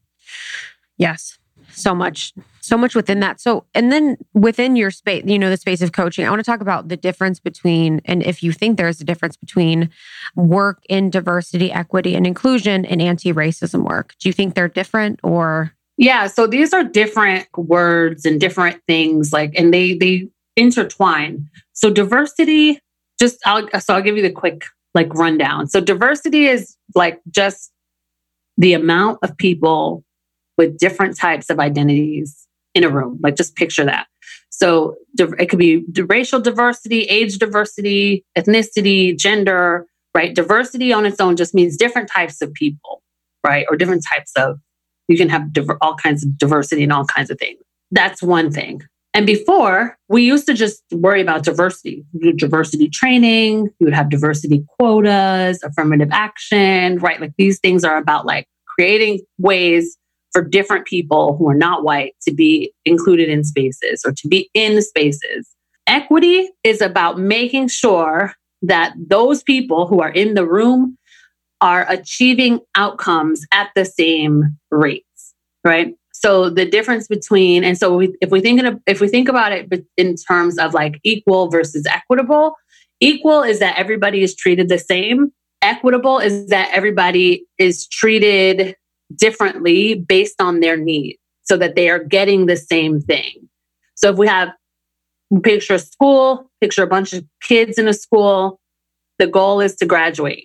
Yes. So much within that. So, and then within your space, the space of coaching, I want to talk about the difference between, and if you think there's a difference between work in diversity, equity, and inclusion and anti-racism work. Do you think they're different or? Yeah. So these are different words and different things and they intertwine. So diversity, I'll give you the quick rundown. So diversity is just the amount of people with different types of identities in a room. Just picture that. So it could be racial diversity, age diversity, ethnicity, gender, right? Diversity on its own just means different types of people, right? Or different types of, you can have all kinds of diversity and all kinds of things. That's one thing. And before, we used to just worry about diversity. You do diversity training, you would have diversity quotas, affirmative action, right? These things are about creating ways for different people who are not white to be included in spaces or to be in spaces. Equity is about making sure that those people who are in the room are achieving outcomes at the same rates, right? So the difference between, and so if we think about it in terms of equal versus equitable, equal is that everybody is treated the same. Equitable is that everybody is treated differently based on their needs so that they are getting the same thing. So if we picture a school, picture a bunch of kids in a school, the goal is to graduate.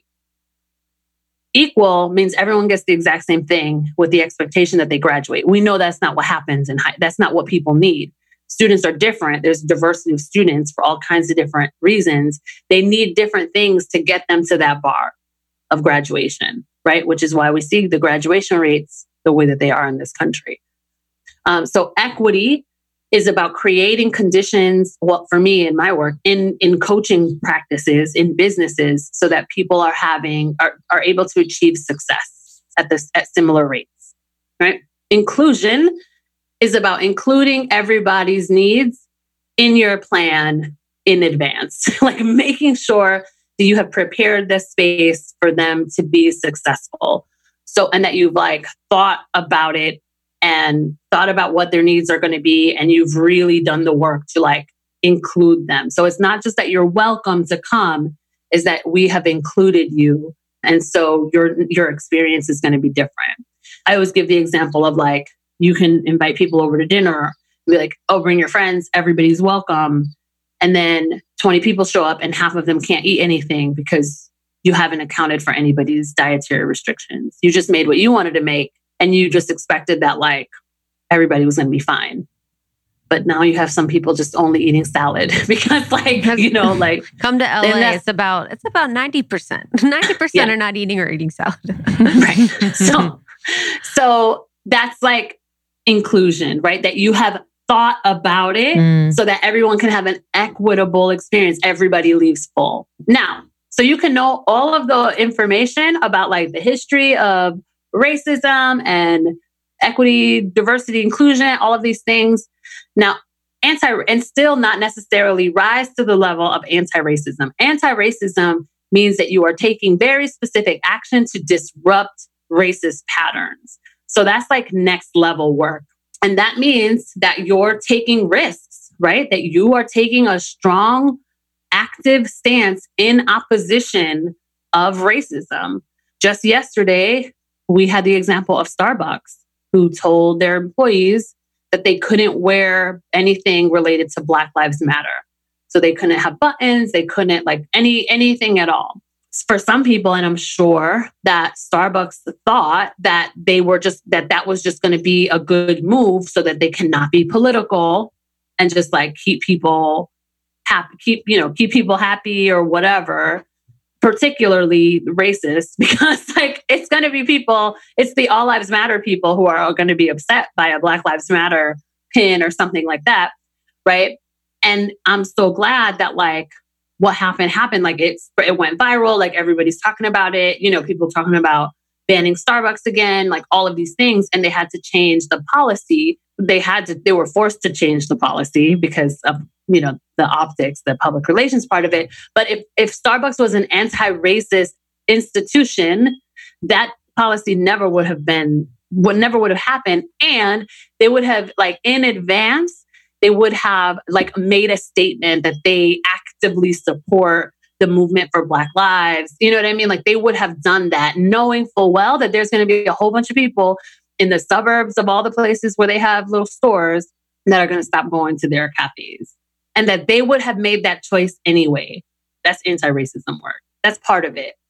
Equal means everyone gets the exact same thing with the expectation that they graduate. We know that's not what happens in that's not what people need. Students are different. There's diversity of students for all kinds of different reasons. They need different things to get them to that bar of graduation, right? Which is why we see the graduation rates the way that they are in this country. So equity is about creating conditions, for me in my work, in coaching practices, in businesses, so that people are able to achieve success at similar rates, right? Inclusion is about including everybody's needs in your plan in advance, making sure that you have prepared the space for them to be successful. So, and that you've thought about it and thought about what their needs are going to be. And you've really done the work to include them. So it's not just that you're welcome to come, is that we have included you. And so your experience is going to be different. I always give the example of you can invite people over to dinner, be oh, bring your friends, everybody's welcome. And then 20 people show up and half of them can't eat anything because you haven't accounted for anybody's dietary restrictions. You just made what you wanted to make. And you just expected that everybody was going to be fine. But now you have some people just only eating salad because come to LA, it's about 90%. 90% yeah. are not eating or eating salad. Right. So that's inclusion, right? That you have thought about it so that everyone can have an equitable experience. Everybody leaves full. Now, so you can know all of the information about the history of racism and equity, diversity, inclusion, all of these things. Now, and still not necessarily rise to the level of anti-racism. Anti-racism means that you are taking very specific action to disrupt racist patterns. So that's like next level work. And that means that you're taking risks, right? That you are taking a strong, active stance in opposition of racism. Just yesterday, we had the example of Starbucks, who told their employees that they couldn't wear anything related to Black Lives Matter. So they couldn't have buttons, they couldn't like anything at all. For some people, and I'm sure that Starbucks thought that they were just that was just going to be a good move so that they cannot be political and just like keep people happy, keep people happy or whatever, particularly racist, because like it's going to be people, it's the All Lives Matter people who are going to be upset by a Black Lives Matter pin or something like that, right? And I'm so glad that like what happened. Like it went viral. Like everybody's talking about it. People talking about banning Starbucks again, like all of these things. And they had to change the policy. They were forced to change the policy because of, the optics, the public relations part of it. But if Starbucks was an anti-racist institution, that policy never would have happened. And they would have like in advance, they would have like made a statement that they actively support the movement for Black lives. You know what I mean? Like they would have done that knowing full well that there's going to be a whole bunch of people in the suburbs of all the places where they have little stores that are going to stop going to their cafes, and that they would have made that choice anyway. That's anti-racism work. That's part of it.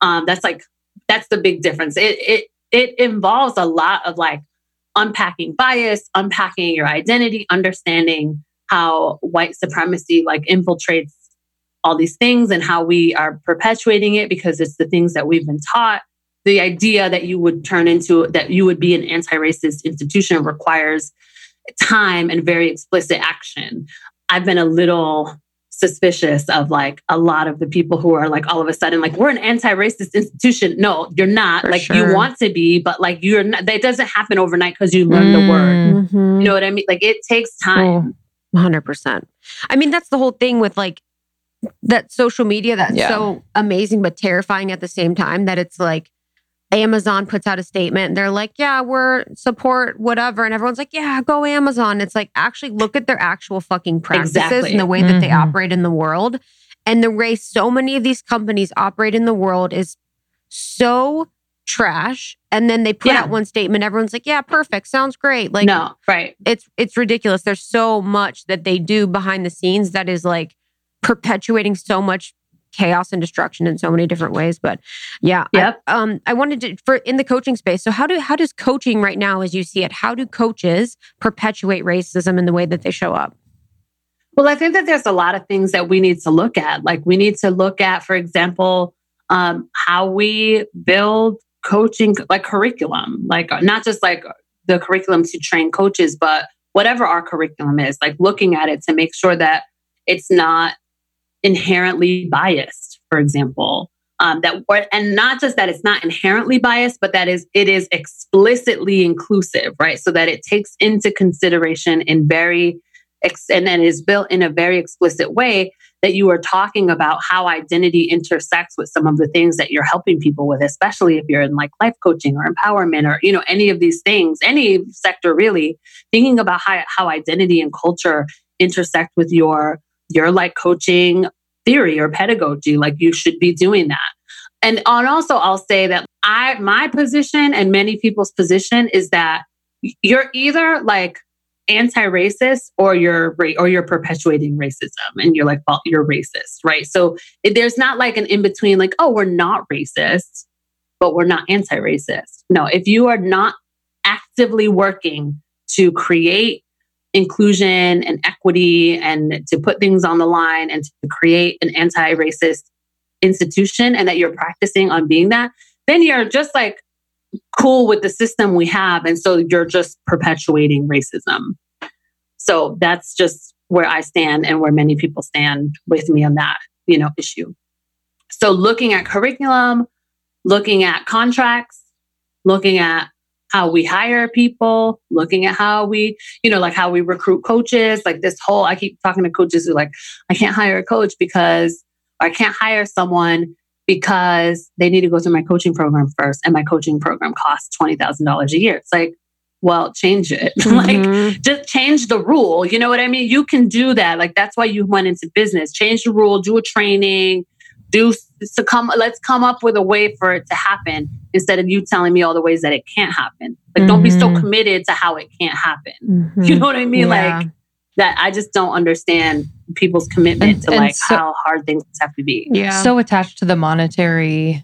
That's the big difference. It involves a lot of like unpacking bias, unpacking your identity, understanding how white supremacy like infiltrates all these things and how we are perpetuating it because it's the things that we've been taught. The idea that you would be an anti-racist institution requires time and very explicit action. I've been a little suspicious of like a lot of the people who are like all of a sudden like we're an anti-racist institution. No, you're not. For like sure. You want to be, but like you're not. That doesn't happen overnight because you learn the word. You know what I mean? Like it takes time. 100%. I mean, that's the whole thing with like that social media that's so amazing but terrifying at the same time, that it's like Amazon puts out a statement and they're like, yeah, we're support whatever. And everyone's like, yeah, go Amazon. It's like, actually look at their actual fucking practices and the way that they operate in the world. And the way so many of these companies operate in the world is so trash. And then they put out one statement. Everyone's like, yeah, perfect. Sounds great. Like, no, right. It's ridiculous. There's so much that they do behind the scenes that is like perpetuating so much chaos and destruction in so many different ways. But I wanted to, for in the coaching space. So how does coaching right now, as you see it, how do coaches perpetuate racism in the way that they show up? Well, I think that there's a lot of things that we need to look at. Like we need to look at, for example, how we build coaching, like curriculum, like not just like the curriculum to train coaches, but whatever our curriculum is, like looking at it to make sure that it's not inherently biased, for example, and not just that it's not inherently biased, but that it is explicitly inclusive, right? So that it takes into consideration and then is built in a very explicit way that you are talking about how identity intersects with some of the things that you're helping people with, especially if you're in like life coaching or empowerment or, any of these things, any sector really, thinking about how identity and culture intersect with your like coaching theory or pedagogy. Like you should be doing that. And also I'll say that my position and many people's position is that you're either like anti-racist or you're perpetuating racism and you're like, well, you're racist, right? So there's not like an in-between like, oh, we're not racist, but we're not anti-racist. No, if you are not actively working to create inclusion and equity and to put things on the line and to create an anti-racist institution and that you're practicing on being that, then you're just like cool with the system we have. And so you're just perpetuating racism. So that's just where I stand and where many people stand with me on that, issue. So looking at curriculum, looking at contracts, looking at how we hire people, looking at how we, like how we recruit coaches, like this whole, I keep talking to coaches who are like, I can't hire a coach because I can't hire someone because they need to go through my coaching program first. And my coaching program costs $20,000 a year. It's like, well, change it. Like, just change the rule. You know what I mean? You can do that. Like, that's why you went into business. Change the rule, do a training, let's come up with a way for it to happen instead of you telling me all the ways that it can't happen. Like, don't be so committed to how it can't happen. You know what I mean? Yeah. Like, that I just don't understand people's commitment to how hard things have to be. Yeah. So attached to the monetary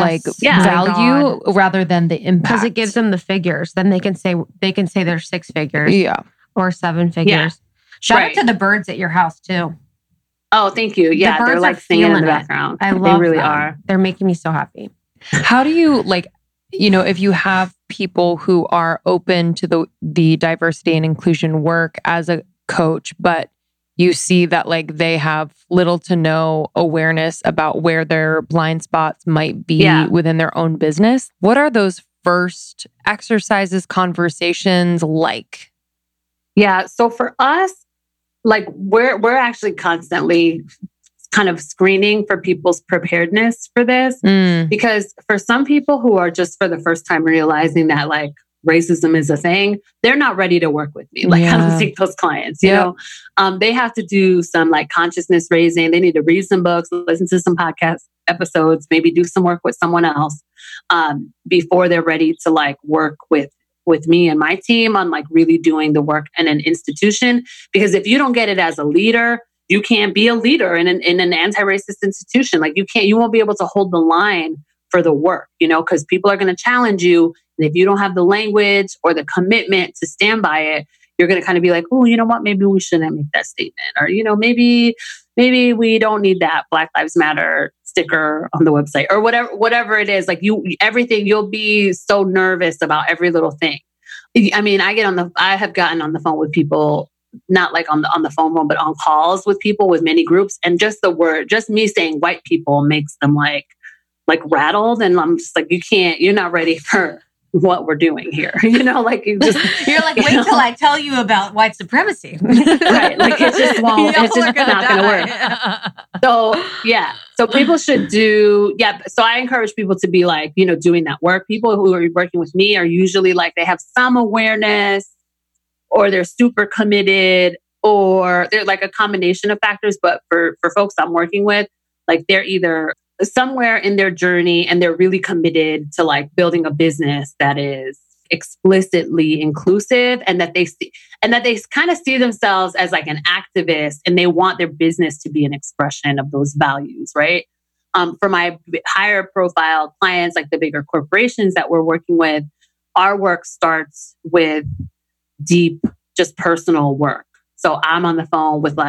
value rather than the impact. Because it gives them the figures. Then they can say they're 6 figures. Yeah. Or 7 figures. Yeah. Shout out to the birds at your house too. Oh, thank you. Yeah, they're like singing in the background. I love They really them. are. They're making me so happy. How do you if you have people who are open to the diversity and inclusion work as a coach, but you see that they have little to no awareness about where their blind spots might be within their own business. What are those first exercises, conversations like? Yeah. So for us, we're actually constantly kind of screening for people's preparedness for this. Because for some people who are just for the first time realizing that racism is a thing, they're not ready to work with me. I don't take those clients, you know? They have to do some consciousness raising. They need to read some books, listen to some podcast episodes, maybe do some work with someone else before they're ready to work with me and my team on really doing the work in an institution. Because if you don't get it as a leader, you can't be a leader in an anti-racist institution. You won't be able to hold the line for the work, because people are going to challenge you. And if you don't have the language or the commitment to stand by it, you're going to kind of be like, oh, you know what? Maybe we shouldn't make that statement. Or, maybe we don't need that Black Lives Matter sticker on the website or whatever it is. You'll be so nervous about every little thing. I mean, I have gotten on the phone with people, not on the phone, but on calls with people with many groups. And just me saying white people makes them rattled. And I'm just you're not ready for what we're doing here. You're wait till I tell you about white supremacy. Right. It just won't, it's just not going to work. So, yeah. So people should so I encourage people to be doing that work. People who are working with me are usually they have some awareness or they're super committed or they're a combination of factors. But for folks I'm working with, they're either somewhere in their journey and they're really committed to building a business that is explicitly inclusive and that they kind of see themselves as an activist and they want their business to be an expression of those values, right? For my higher profile clients, the bigger corporations that we're working with, our work starts with deep, just personal work. So I'm on the phone with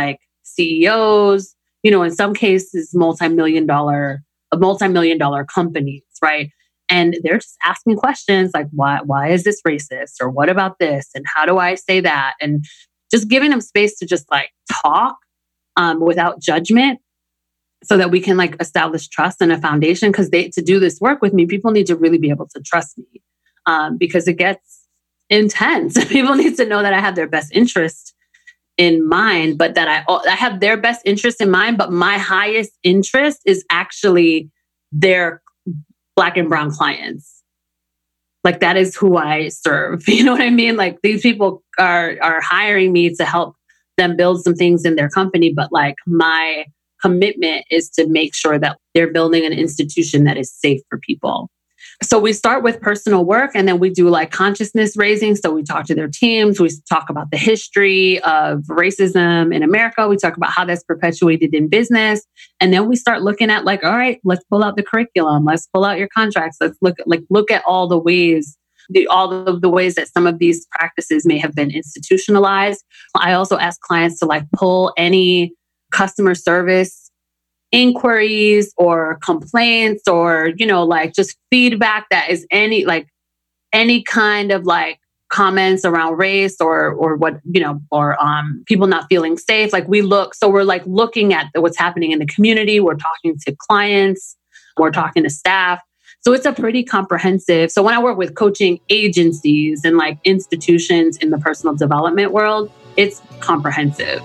CEOs, in some cases, multi-million dollar companies, right? And they're just asking questions why is this racist? Or what about this? And how do I say that? And just giving them space to just talk without judgment so that we can establish trust and a foundation. Because to do this work with me, people need to really be able to trust me because it gets intense. People need to know that I have their best interest in mind, but that I have their best interest in mind, but my highest interest is actually their Black and brown clients. That is who I serve. You know what I mean? These people are hiring me to help them build some things in their company, but my commitment is to make sure that they're building an institution that is safe for people. So we start with personal work and then we do consciousness raising. So we talk to their teams. We talk about the history of racism in America. We talk about how that's perpetuated in business. And then we start looking at all right, let's pull out the curriculum. Let's pull out your contracts. Let's look at all the ways, all of the ways that some of these practices may have been institutionalized. I also ask clients to pull any customer service inquiries or complaints or, just feedback that is any kind of comments around race or what, or people not feeling safe. We're looking at what's happening in the community. We're talking to clients, we're talking to staff. So it's a pretty comprehensive. So when I work with coaching agencies and like institutions in the personal development world, it's comprehensive.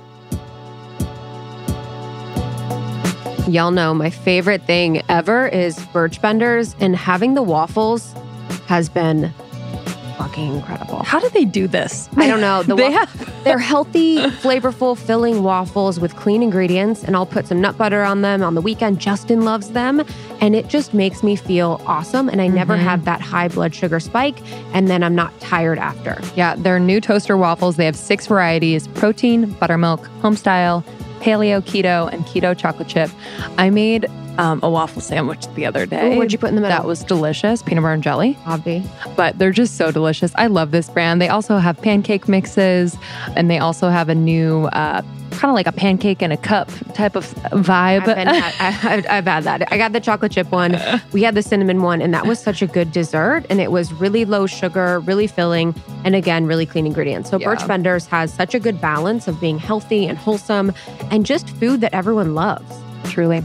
Y'all know my favorite thing ever is Birch Benders, and having the waffles has been fucking incredible. How do they do this? I don't know. They're healthy, flavorful, filling waffles with clean ingredients, and I'll put some nut butter on them on the weekend. Justin loves them, and it just makes me feel awesome, and I never have that high blood sugar spike, and then I'm not tired after. Yeah, they're new toaster waffles. They have 6 varieties: protein, buttermilk, homestyle, paleo, keto, and keto chocolate chip. I made a waffle sandwich the other day. Ooh, what'd you put in the middle? That was delicious. Peanut butter and jelly. Hobby. But they're just so delicious. I love this brand. They also have pancake mixes, and they also have a new kind of like a pancake in a cup type of vibe. I've had that. I got the chocolate chip one. We had the cinnamon one, and that was such a good dessert. And it was really low sugar, really filling, and again, really clean ingredients. So Birch Benders has such a good balance of being healthy and wholesome and just food that everyone loves. Truly.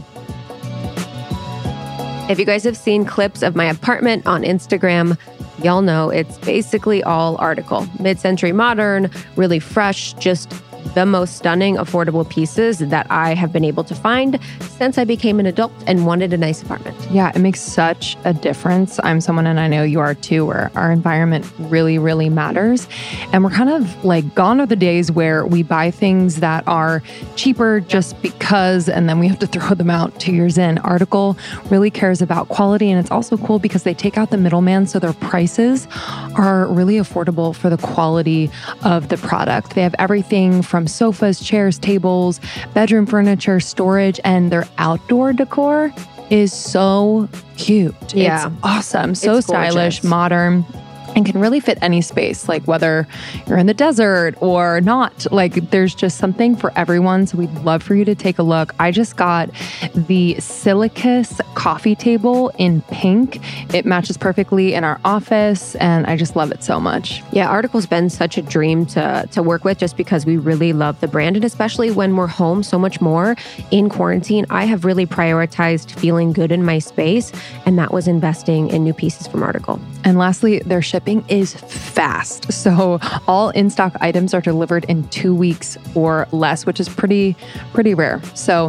If you guys have seen clips of my apartment on Instagram, y'all know it's basically all Article. Mid-century modern, really fresh, just the most stunning, affordable pieces that I have been able to find since I became an adult and wanted a nice apartment. Yeah, it makes such a difference. I'm someone, and I know you are too, where our environment really, really matters. And we're kind of like, gone are the days where we buy things that are cheaper just because, and then we have to throw them out 2 years in. Article really cares about quality, and it's also cool because they take out the middleman, so their prices are really affordable for the quality of the product. They have everything from sofas, chairs, tables, bedroom furniture, storage, and their outdoor decor is so cute. Yeah. It's awesome. So It's stylish, gorgeous. modern, and can really fit any space, like whether you're in the desert or not. Like, there's just something for everyone. So we'd love for you to take a look. I just got the Silicus coffee table in pink. It matches perfectly in our office, and I just love it so much. Yeah, Article's been such a dream to work with just because we really love the brand. And especially when we're home so much more in quarantine, I have really prioritized feeling good in my space. And that was investing in new pieces from Article. And lastly, their shipping is fast. So all in-stock items are delivered in 2 weeks or less, which is pretty rare. So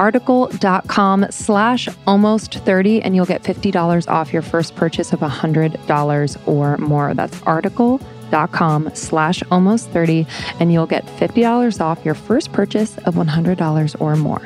article.com/almost30, and you'll get $50 off your first purchase of $100 or more. That's article.com/almost30, and you'll get $50 off your first purchase of $100 or more.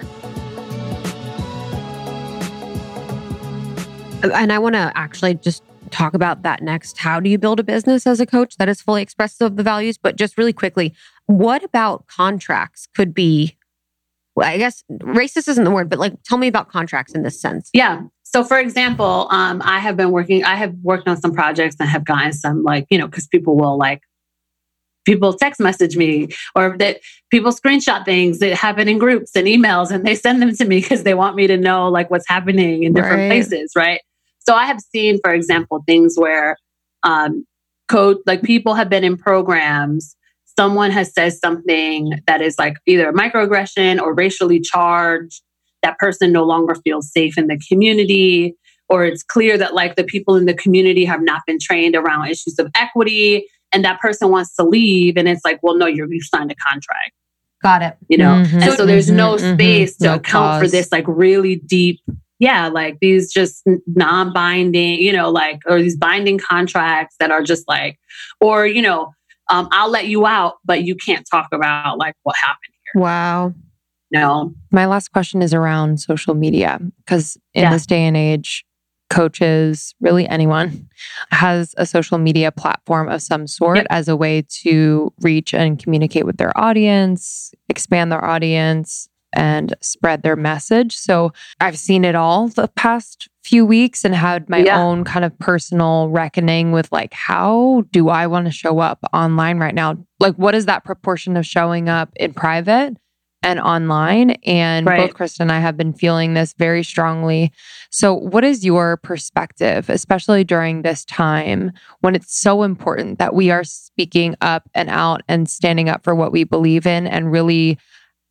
And I want to actually just talk about that next. How do you build a business as a coach that is fully expressive of the values? But just really quickly, what about contracts could be, well, I guess racist isn't the word, but like, tell me about contracts in this sense. Yeah. So for example, I have worked on some projects and have gotten some, like, because people text message me, or that people screenshot things that happen in groups and emails, and they send them to me because they want me to know like what's happening in different places. Right. So I have seen, for example, things where people have been in programs. Someone has said something that is like either a microaggression or racially charged. That person no longer feels safe in the community, or it's clear that like the people in the community have not been trained around issues of equity, and that person wants to leave. And it's like, well, no, you signed a contract. Got it. And so there's no space to account for this like really deep, like these just non-binding, or these binding contracts that are just like, or, I'll let you out, but you can't talk about like what happened here. Wow. No. My last question is around social media, because in this day and age, coaches, really anyone, has a social media platform of some sort as a way to reach and communicate with their audience, expand their audience, and spread their message. So I've seen it all the past few weeks and had my own kind of personal reckoning with like, how do I want to show up online right now? Like, what is that proportion of showing up in private and online? And both Krista and I have been feeling this very strongly. So what is your perspective, especially during this time when it's so important that we are speaking up and out and standing up for what we believe in and really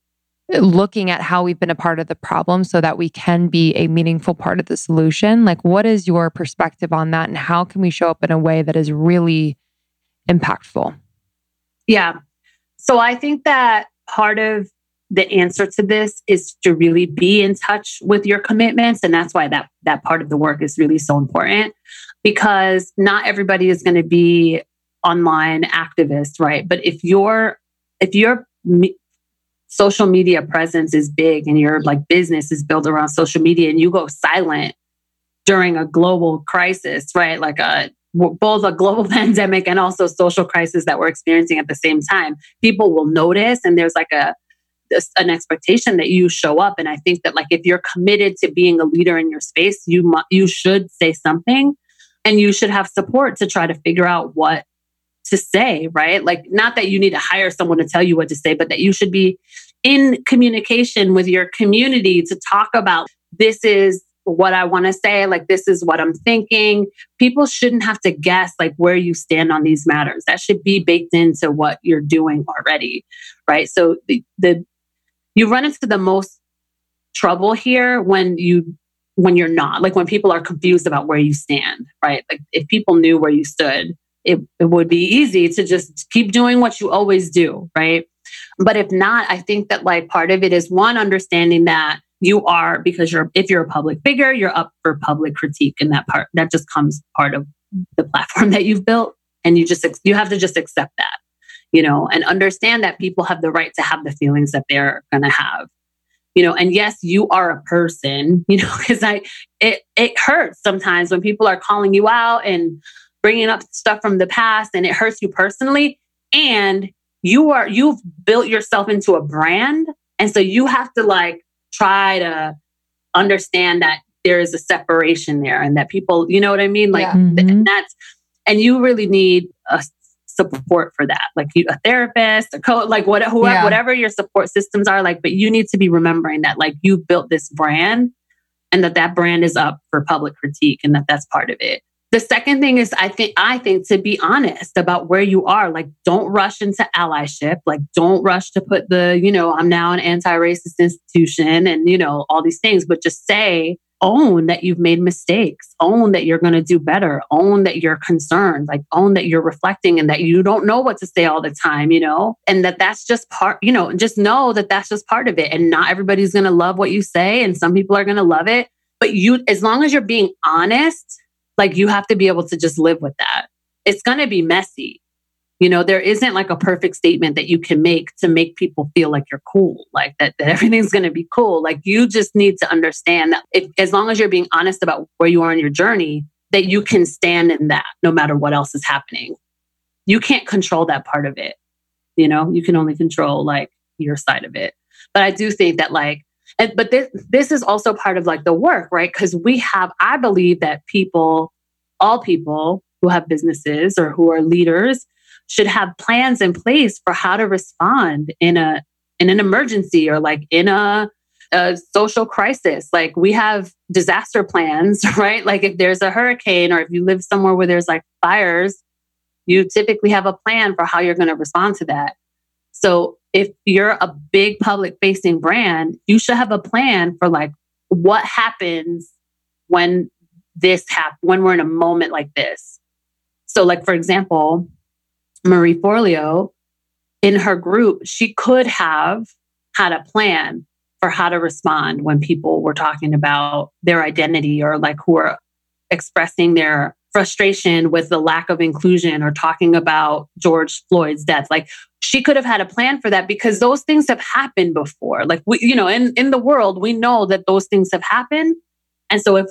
looking at how we've been a part of the problem so that we can be a meaningful part of the solution. Like, what is your perspective on that? And how can we show up in a way that is really impactful? Yeah. So I think that part of the answer to this is to really be in touch with your commitments. And that's why that part of the work is really so important, because not everybody is going to be online activists, right? But if your social media presence is big and your like business is built around social media and you go silent during a global crisis, right? Like both a global pandemic and also social crisis that we're experiencing at the same time, people will notice, and there's like an expectation that you show up. And I think that like if you're committed to being a leader in your space, you should say something, and you should have support to try to figure out what to say, right? Like, not that you need to hire someone to tell you what to say, but that you should be in communication with your community to talk about, this is what I want to say, like, this is what I'm thinking. People shouldn't have to guess like where you stand on these matters. That should be baked into what you're doing already, right? So you run into the most trouble here when you're not, like when people are confused about where you stand, right? Like if people knew where you stood, it would be easy to just keep doing what you always do, right? But if not, I think that like part of it is one, understanding that you are, because if you're a public figure, you're up for public critique, and that just comes part of the platform that you've built, and you have to just accept that, and understand that people have the right to have the feelings that they're going to have, and yes, you are a person, because it hurts sometimes when people are calling you out and bringing up stuff from the past, and it hurts you personally. And you've built yourself into a brand. And so you have to like try to understand that there is a separation there, and that people, you know what I mean? Like, and you really need a support for that. Like a therapist, a coach, like whatever your support systems are like, but you need to be remembering that like you built this brand, and that brand is up for public critique, and that's part of it. The second thing is, I think to be honest about where you are. Like, don't rush into allyship. Like, don't rush to put I'm now an anti-racist institution and, all these things, but just own that you've made mistakes, own that you're going to do better, own that you're concerned, like own that you're reflecting and that you don't know what to say all the time, and that's just part, just know that that's just part of it. And not everybody's going to love what you say, and some people are going to love it, but as long as you're being honest, like you have to be able to just live with that. It's going to be messy. There isn't like a perfect statement that you can make to make people feel like you're cool, like that everything's going to be cool. Like you just need to understand that as long as you're being honest about where you are in your journey, that you can stand in that no matter what else is happening. You can't control that part of it. You can only control like your side of it. But I do think that but this is also part of like the work, right? Because I believe that all people who have businesses or who are leaders should have plans in place for how to respond in an emergency or like in a social crisis. Like we have disaster plans, right? Like if there's a hurricane or if you live somewhere where there's like fires, you typically have a plan for how you're going to respond to that. So if you're a big public facing brand, you should have a plan for like what happens when when we're in a moment like this. So like, for example, Marie Forleo in her group, she could have had a plan for how to respond when people were talking about their identity or like who are expressing their frustration with the lack of inclusion or talking about George Floyd's death. Like she could have had a plan for that because those things have happened before. Like in the world, we know that those things have happened. And so if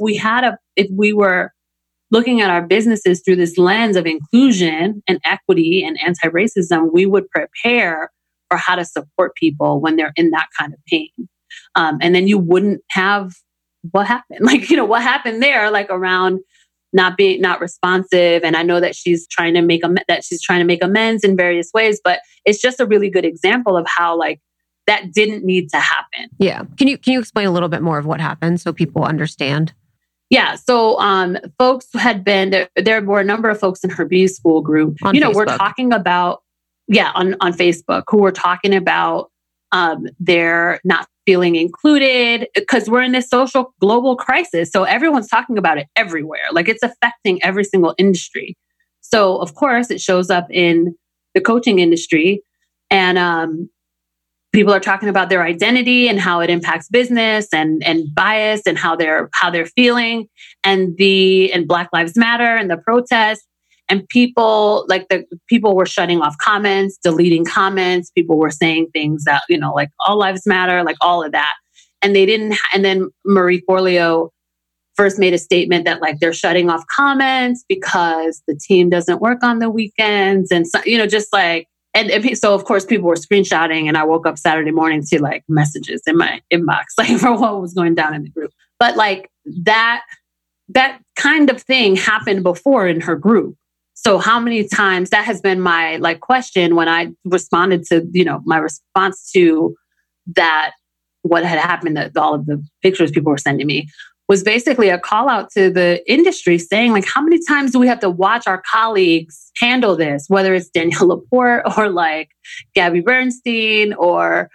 we were looking at our businesses through this lens of inclusion and equity and anti-racism, we would prepare for how to support people when they're in that kind of pain. And then you wouldn't have what happened. Like, what happened there, like around not responsive. And I know that she's trying to make amends in various ways, but it's just a really good example of how like that didn't need to happen. Yeah. Can you explain a little bit more of what happened so people understand? Yeah. So folks there were a number of folks in her B School group, on Facebook. We're talking about, on Facebook, who were talking about They're not feeling included because we're in this social global crisis. So everyone's talking about it everywhere. Like it's affecting every single industry. So of course it shows up in the coaching industry, and people are talking about their identity and how it impacts business and bias and how they're feeling, and Black Lives Matter and the protests. And people were shutting off comments, deleting comments. People were saying things that, like all lives matter, like all of that. And they didn't. And then Marie Forleo first made a statement that like they're shutting off comments because the team doesn't work on the weekends. And so, just like, and so of course people were screenshotting, and I woke up Saturday morning to like messages in my inbox, like for what was going down in the group. But like that kind of thing happened before in her group. So how many times, that has been my like question when I responded to, my response to that, what had happened, that all of the pictures people were sending me was basically a call out to the industry saying like, how many times do we have to watch our colleagues handle this, whether it's Danielle Laporte or like Gabby Bernstein or,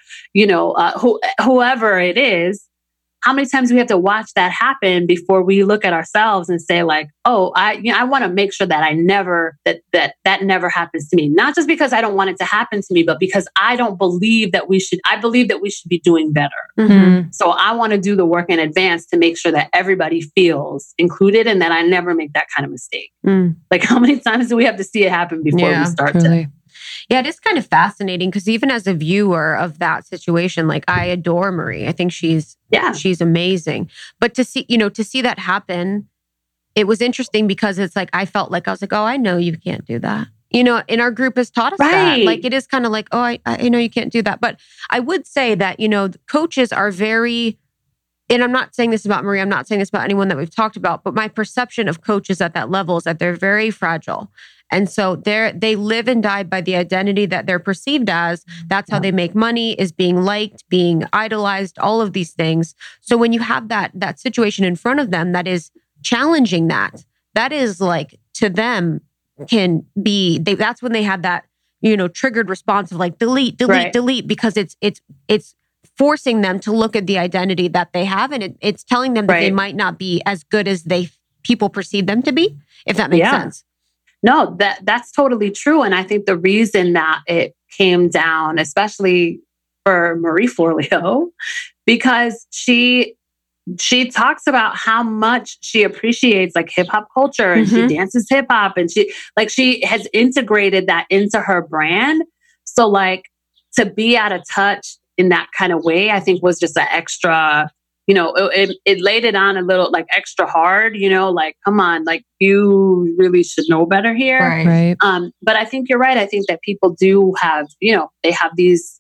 whoever it is. How many times do we have to watch that happen before we look at ourselves and say like, oh, I want to make sure that I never, that never happens to me. Not just because I don't want it to happen to me, but because I believe that we should be doing better. Mm-hmm. So I want to do the work in advance to make sure that everybody feels included and that I never make that kind of mistake. Like how many times do we have to see it happen before we start to? Yeah, it is kind of fascinating because even as a viewer of that situation, like I adore Marie. I think she's amazing. But to see that happen, it was interesting because it's like I felt like I was like, oh, I know you can't do that. In our group has taught us that. Like it is kind of like, oh, I know you can't do that. But I would say that coaches are very. And I'm not saying this about Marie. I'm not saying this about anyone that we've talked about. But my perception of coaches at that level is that they're very fragile. And so they live and die by the identity that they're perceived as. That's how they make money, is being liked, being idolized, all of these things. So when you have that situation in front of them that is challenging that is like to them can be, that's when they have that, triggered response of like delete, because it's forcing them to look at the identity that they have. And it's telling them that they might not be as good as people perceive them to be, if that makes sense. No, that's totally true. And I think the reason that it came down, especially for Marie Forleo, because she talks about how much she appreciates like hip hop culture and she dances hip hop and she has integrated that into her brand. So like to be out of touch in that kind of way, I think was just an extra, it laid it on a little like extra hard, like, come on, like you really should know better here. Right. But I think you're right. I think that people do have, they have these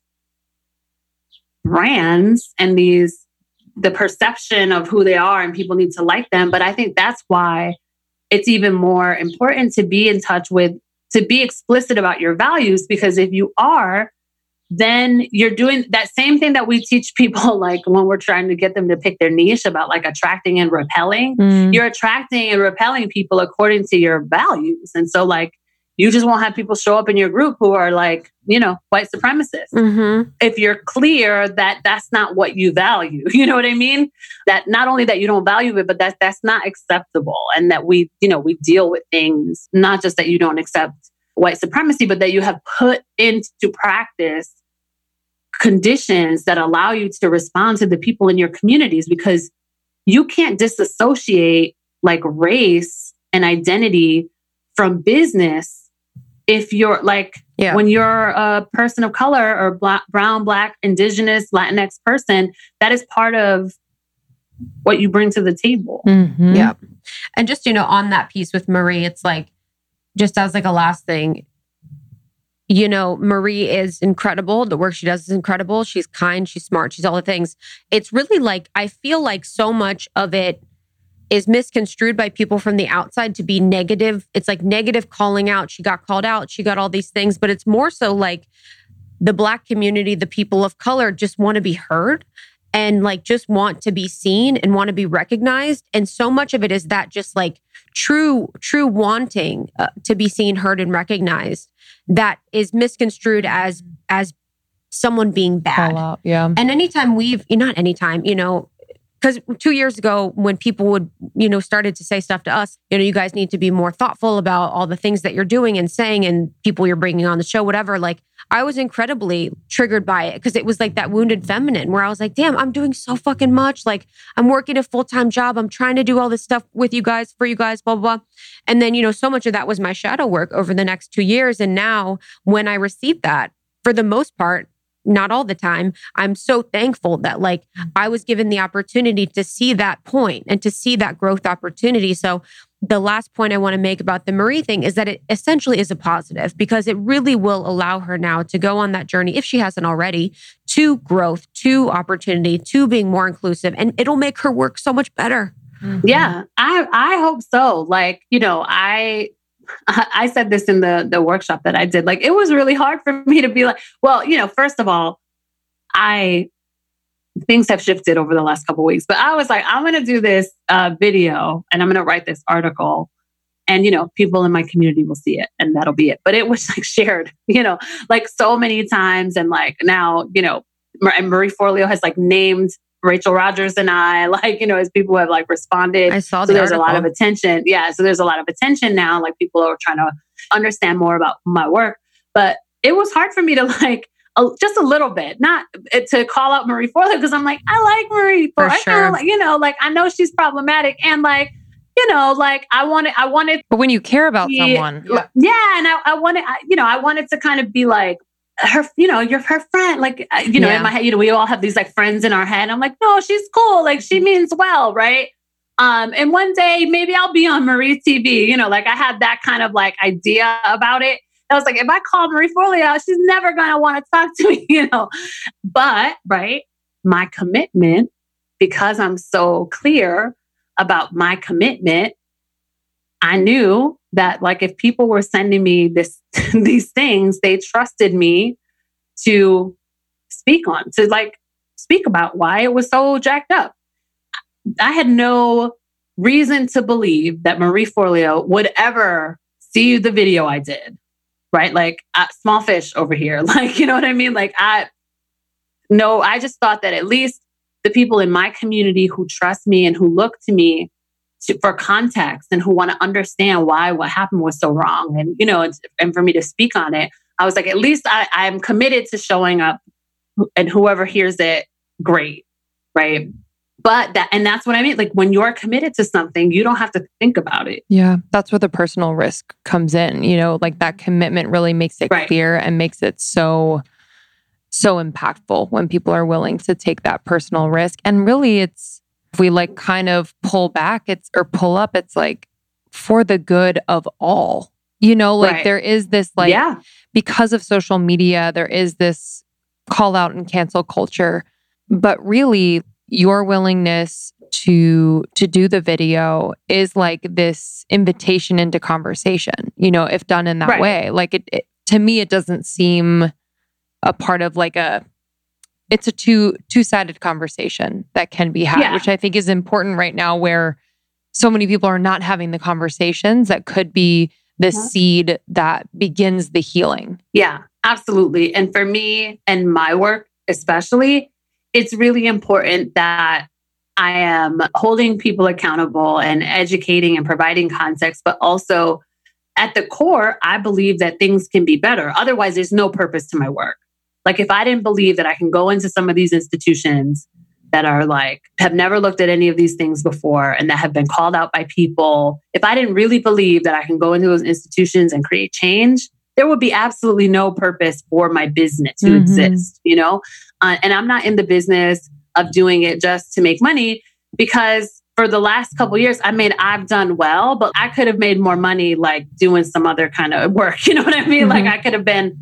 brands and the perception of who they are and people need to like them. But I think that's why it's even more important to be in touch with, to be explicit about your values, because if you are, then you're doing that same thing that we teach people, like when we're trying to get them to pick their niche about like attracting and repelling. You're attracting and repelling people according to your values. And so like, you just won't have people show up in your group who are like, white supremacists. If you're clear that that's not what you value, you know what I mean? That not only that you don't value it, but that's not acceptable. And that we deal with things, not just that you don't accept white supremacy, but that you have put into practice conditions that allow you to respond to the people in your communities, because you can't disassociate like race and identity from business. If you're like, when you're a person of color or brown, black, indigenous, Latinx person, that is part of what you bring to the table. Yeah. And just, on that piece with Marie, it's like, just as like a last thing, Marie is incredible. The work she does is incredible. She's kind, she's smart, she's all the things. It's really like, I feel like so much of it is misconstrued by people from the outside to be negative. It's like negative calling out. She got called out. She got all these things, but it's more so like the Black community, the people of color just want to be heard and like just want to be seen and want to be recognized. And so much of it is that just like true wanting to be seen, heard, and recognized that is misconstrued as someone being bad. Call out, yeah. And anytime not anytime, because 2 years ago when people would, started to say stuff to us, you guys need to be more thoughtful about all the things that you're doing and saying and people you're bringing on the show, whatever. Like I was incredibly triggered by it because it was like that wounded feminine where I was like, damn, I'm doing so fucking much. Like I'm working a full-time job. I'm trying to do all this stuff with you guys, for you guys, blah, blah, blah. And then, so much of that was my shadow work over the next 2 years. And now when I received that, for the most part, not all the time, I'm so thankful that like I was given the opportunity to see that point and to see that growth opportunity. So the last point I want to make about the Marie thing is that it essentially is a positive because it really will allow her now to go on that journey, if she hasn't already, to growth, to opportunity, to being more inclusive, and it'll make her work so much better. Mm-hmm. Yeah, I hope so. Like, I said this in the workshop that I did. Like, it was really hard for me to be like, well, first of all, things have shifted over the last couple of weeks, but I was like, I'm going to do this video and I'm going to write this article and, people in my community will see it and that'll be it. But it was like shared, like so many times. And like now, and Marie Forleo has like named Rachel Rodgers and I, like, as people have like responded. I saw so the there's article. a lot of attention. Yeah. So there's a lot of attention now. Like people are trying to understand more about my work. But it was hard for me to like, just a little bit, not to call out Marie Forleo because I'm like, I like Marie Forleo. Sure. Like I know she's problematic and like, like I wanted. But when you care about someone. Yeah. And I wanted to kind of be like, her, you're her friend. Like, in my head, we all have these like friends in our head. I'm like, no, she's cool. Like she means well. Right. And one day maybe I'll be on Marie TV, like I had that kind of like idea about it. I was like, if I call Marie Forleo out, she's never going to want to talk to me, But, right, my commitment, because I'm so clear about my commitment, I knew that like if people were sending me these things, they trusted me to speak about why it was so jacked up. I had no reason to believe that Marie Forleo would ever see the video I did, right? Like small fish over here, like, you know what I mean? Like I just thought that at least the people in my community who trust me and who look to me for context and who want to understand why what happened was so wrong. And, and for me to speak on it, I was like, at least I'm committed to showing up and whoever hears it, great. Right. But that's what I mean. Like when you're committed to something, you don't have to think about it. Yeah. That's where the personal risk comes in, like that commitment really makes it clear and makes it so impactful when people are willing to take that personal risk. And really if we like kind of pull back, pull up, it's like for the good of all, there is this like, because of social media, there is this call out and cancel culture, but really your willingness to do the video is like this invitation into conversation, if done in that way. Like it to me, it doesn't seem a part of like it's a two-sided conversation that can be had, which I think is important right now where so many people are not having the conversations that could be the seed that begins the healing. Yeah, absolutely. And for me and my work, especially, it's really important that I am holding people accountable and educating and providing context, but also at the core, I believe that things can be better. Otherwise, there's no purpose to my work. Like if I didn't believe that I can go into some of these institutions that are like, have never looked at any of these things before and that have been called out by people, if I didn't really believe that I can go into those institutions and create change, there would be absolutely no purpose for my business to exist, and I'm not in the business of doing it just to make money because for the last couple of years, I've done well, but I could have made more money like doing some other kind of work. You know what I mean? Like I could have been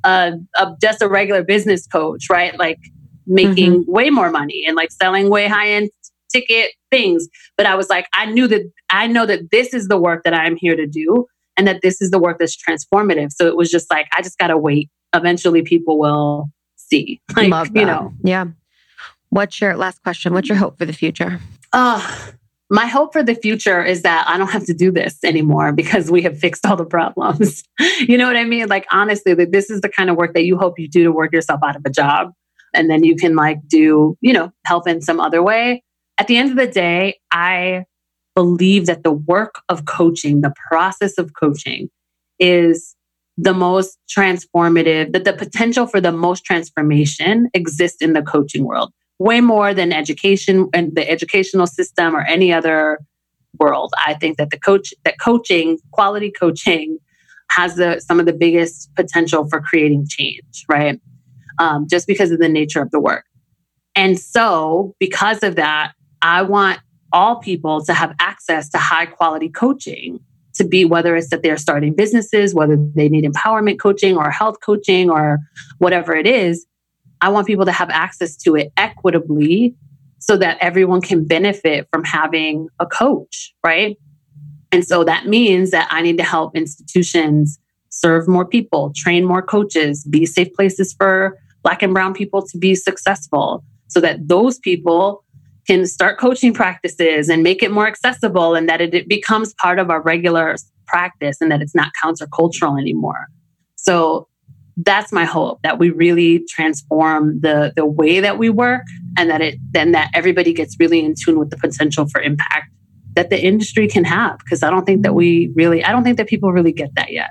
just a regular business coach, right? Like making way more money and like selling way high-end ticket things. But I was like, I know that this is the work that I'm here to do and that this is the work that's transformative. So it was just like, I just got to wait. Eventually people will see. Like, Love that. Yeah. What's your last question? What's your hope for the future? my hope for the future is that I don't have to do this anymore because we have fixed all the problems. You know what I mean? Like, honestly, this is the kind of work that you hope you do to work yourself out of a job. And then you can like do, help in some other way. At the end of the day, I believe that the work of coaching, the process of coaching is the most transformative, that the potential for the most transformation exists in the coaching world, way more than education and the educational system or any other world. I think that coaching, quality coaching has some of the biggest potential for creating change, right? Just because of the nature of the work. And so because of that, I want all people to have access to high quality coaching, to be, whether it's that they're starting businesses, whether they need empowerment coaching or health coaching or whatever it is. I want people to have access to it equitably so that everyone can benefit from having a coach, right? And so that means that I need to help institutions serve more people, train more coaches, be safe places for Black and brown people to be successful so that those people can start coaching practices and make it more accessible, and that it becomes part of our regular practice and that it's not countercultural anymore. So that's my hope, that we really transform the way that we work, and that everybody gets really in tune with the potential for impact that the industry can have. Because I don't think that people really get that yet.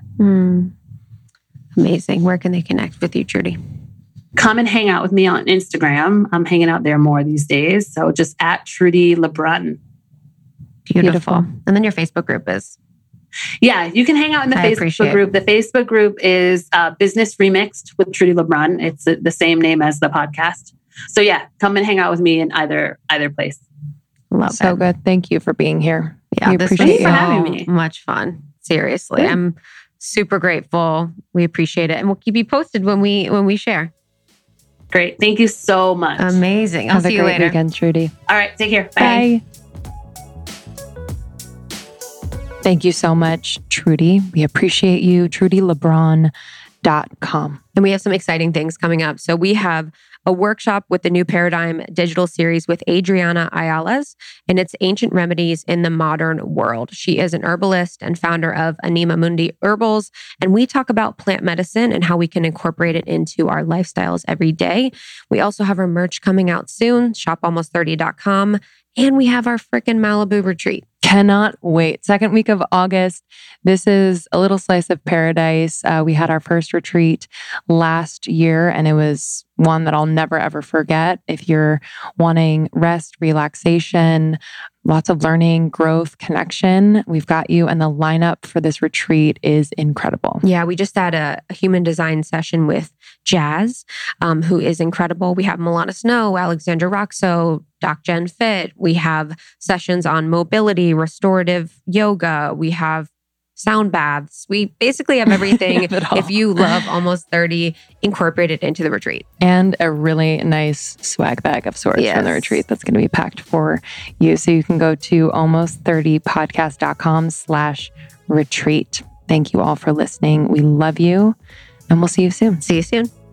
Amazing. Where can they connect with you, Trudy? Come and hang out with me on Instagram. I'm hanging out there more these days. So just at Trudy LeBrun. Beautiful. And then your Facebook group is? Yeah, you can hang out in the Facebook group. The Facebook group is Business Remixed with Trudy LeBrun. It's the same name as the podcast. So yeah, come and hang out with me in either place. Love it. So good. Thank you for being here. Yeah, this was for having me. Much fun. Seriously. Good. I'm super grateful. We appreciate it. And we'll keep you posted when we share. Great. Thank you so much. Amazing. I'll see you later. Have a great weekend, Trudy. All right. Take care. Bye. Thank you so much, Trudy. We appreciate you. TrudyLeBron.com. And we have some exciting things coming up. So we have a workshop with the New Paradigm digital series with Adriana Ayales, and it's Ancient Remedies in the Modern World. She is an herbalist and founder of Anima Mundi Herbals, and we talk about plant medicine and how we can incorporate it into our lifestyles every day. We also have our merch coming out soon, shopalmost30.com, and we have our frickin' Malibu retreat. Cannot wait. Second week of August. This is a little slice of paradise. We had our first retreat last year, and it was one that I'll never, ever forget. If you're wanting rest, relaxation, lots of learning, growth, connection, we've got you. And the lineup for this retreat is incredible. Yeah, we just had a human design session with Jazz, who is incredible. We have Milana Snow, Alexandra Roxo, Doc Jen Fit. We have sessions on mobility, restorative yoga. We have sound baths. We basically have everything. If you love Almost 30, incorporated into the retreat. And a really nice swag bag of sorts from the retreat that's going to be packed for you. So you can go to almost30podcast.com/retreat. Thank you all for listening. We love you, and we'll see you soon. See you soon.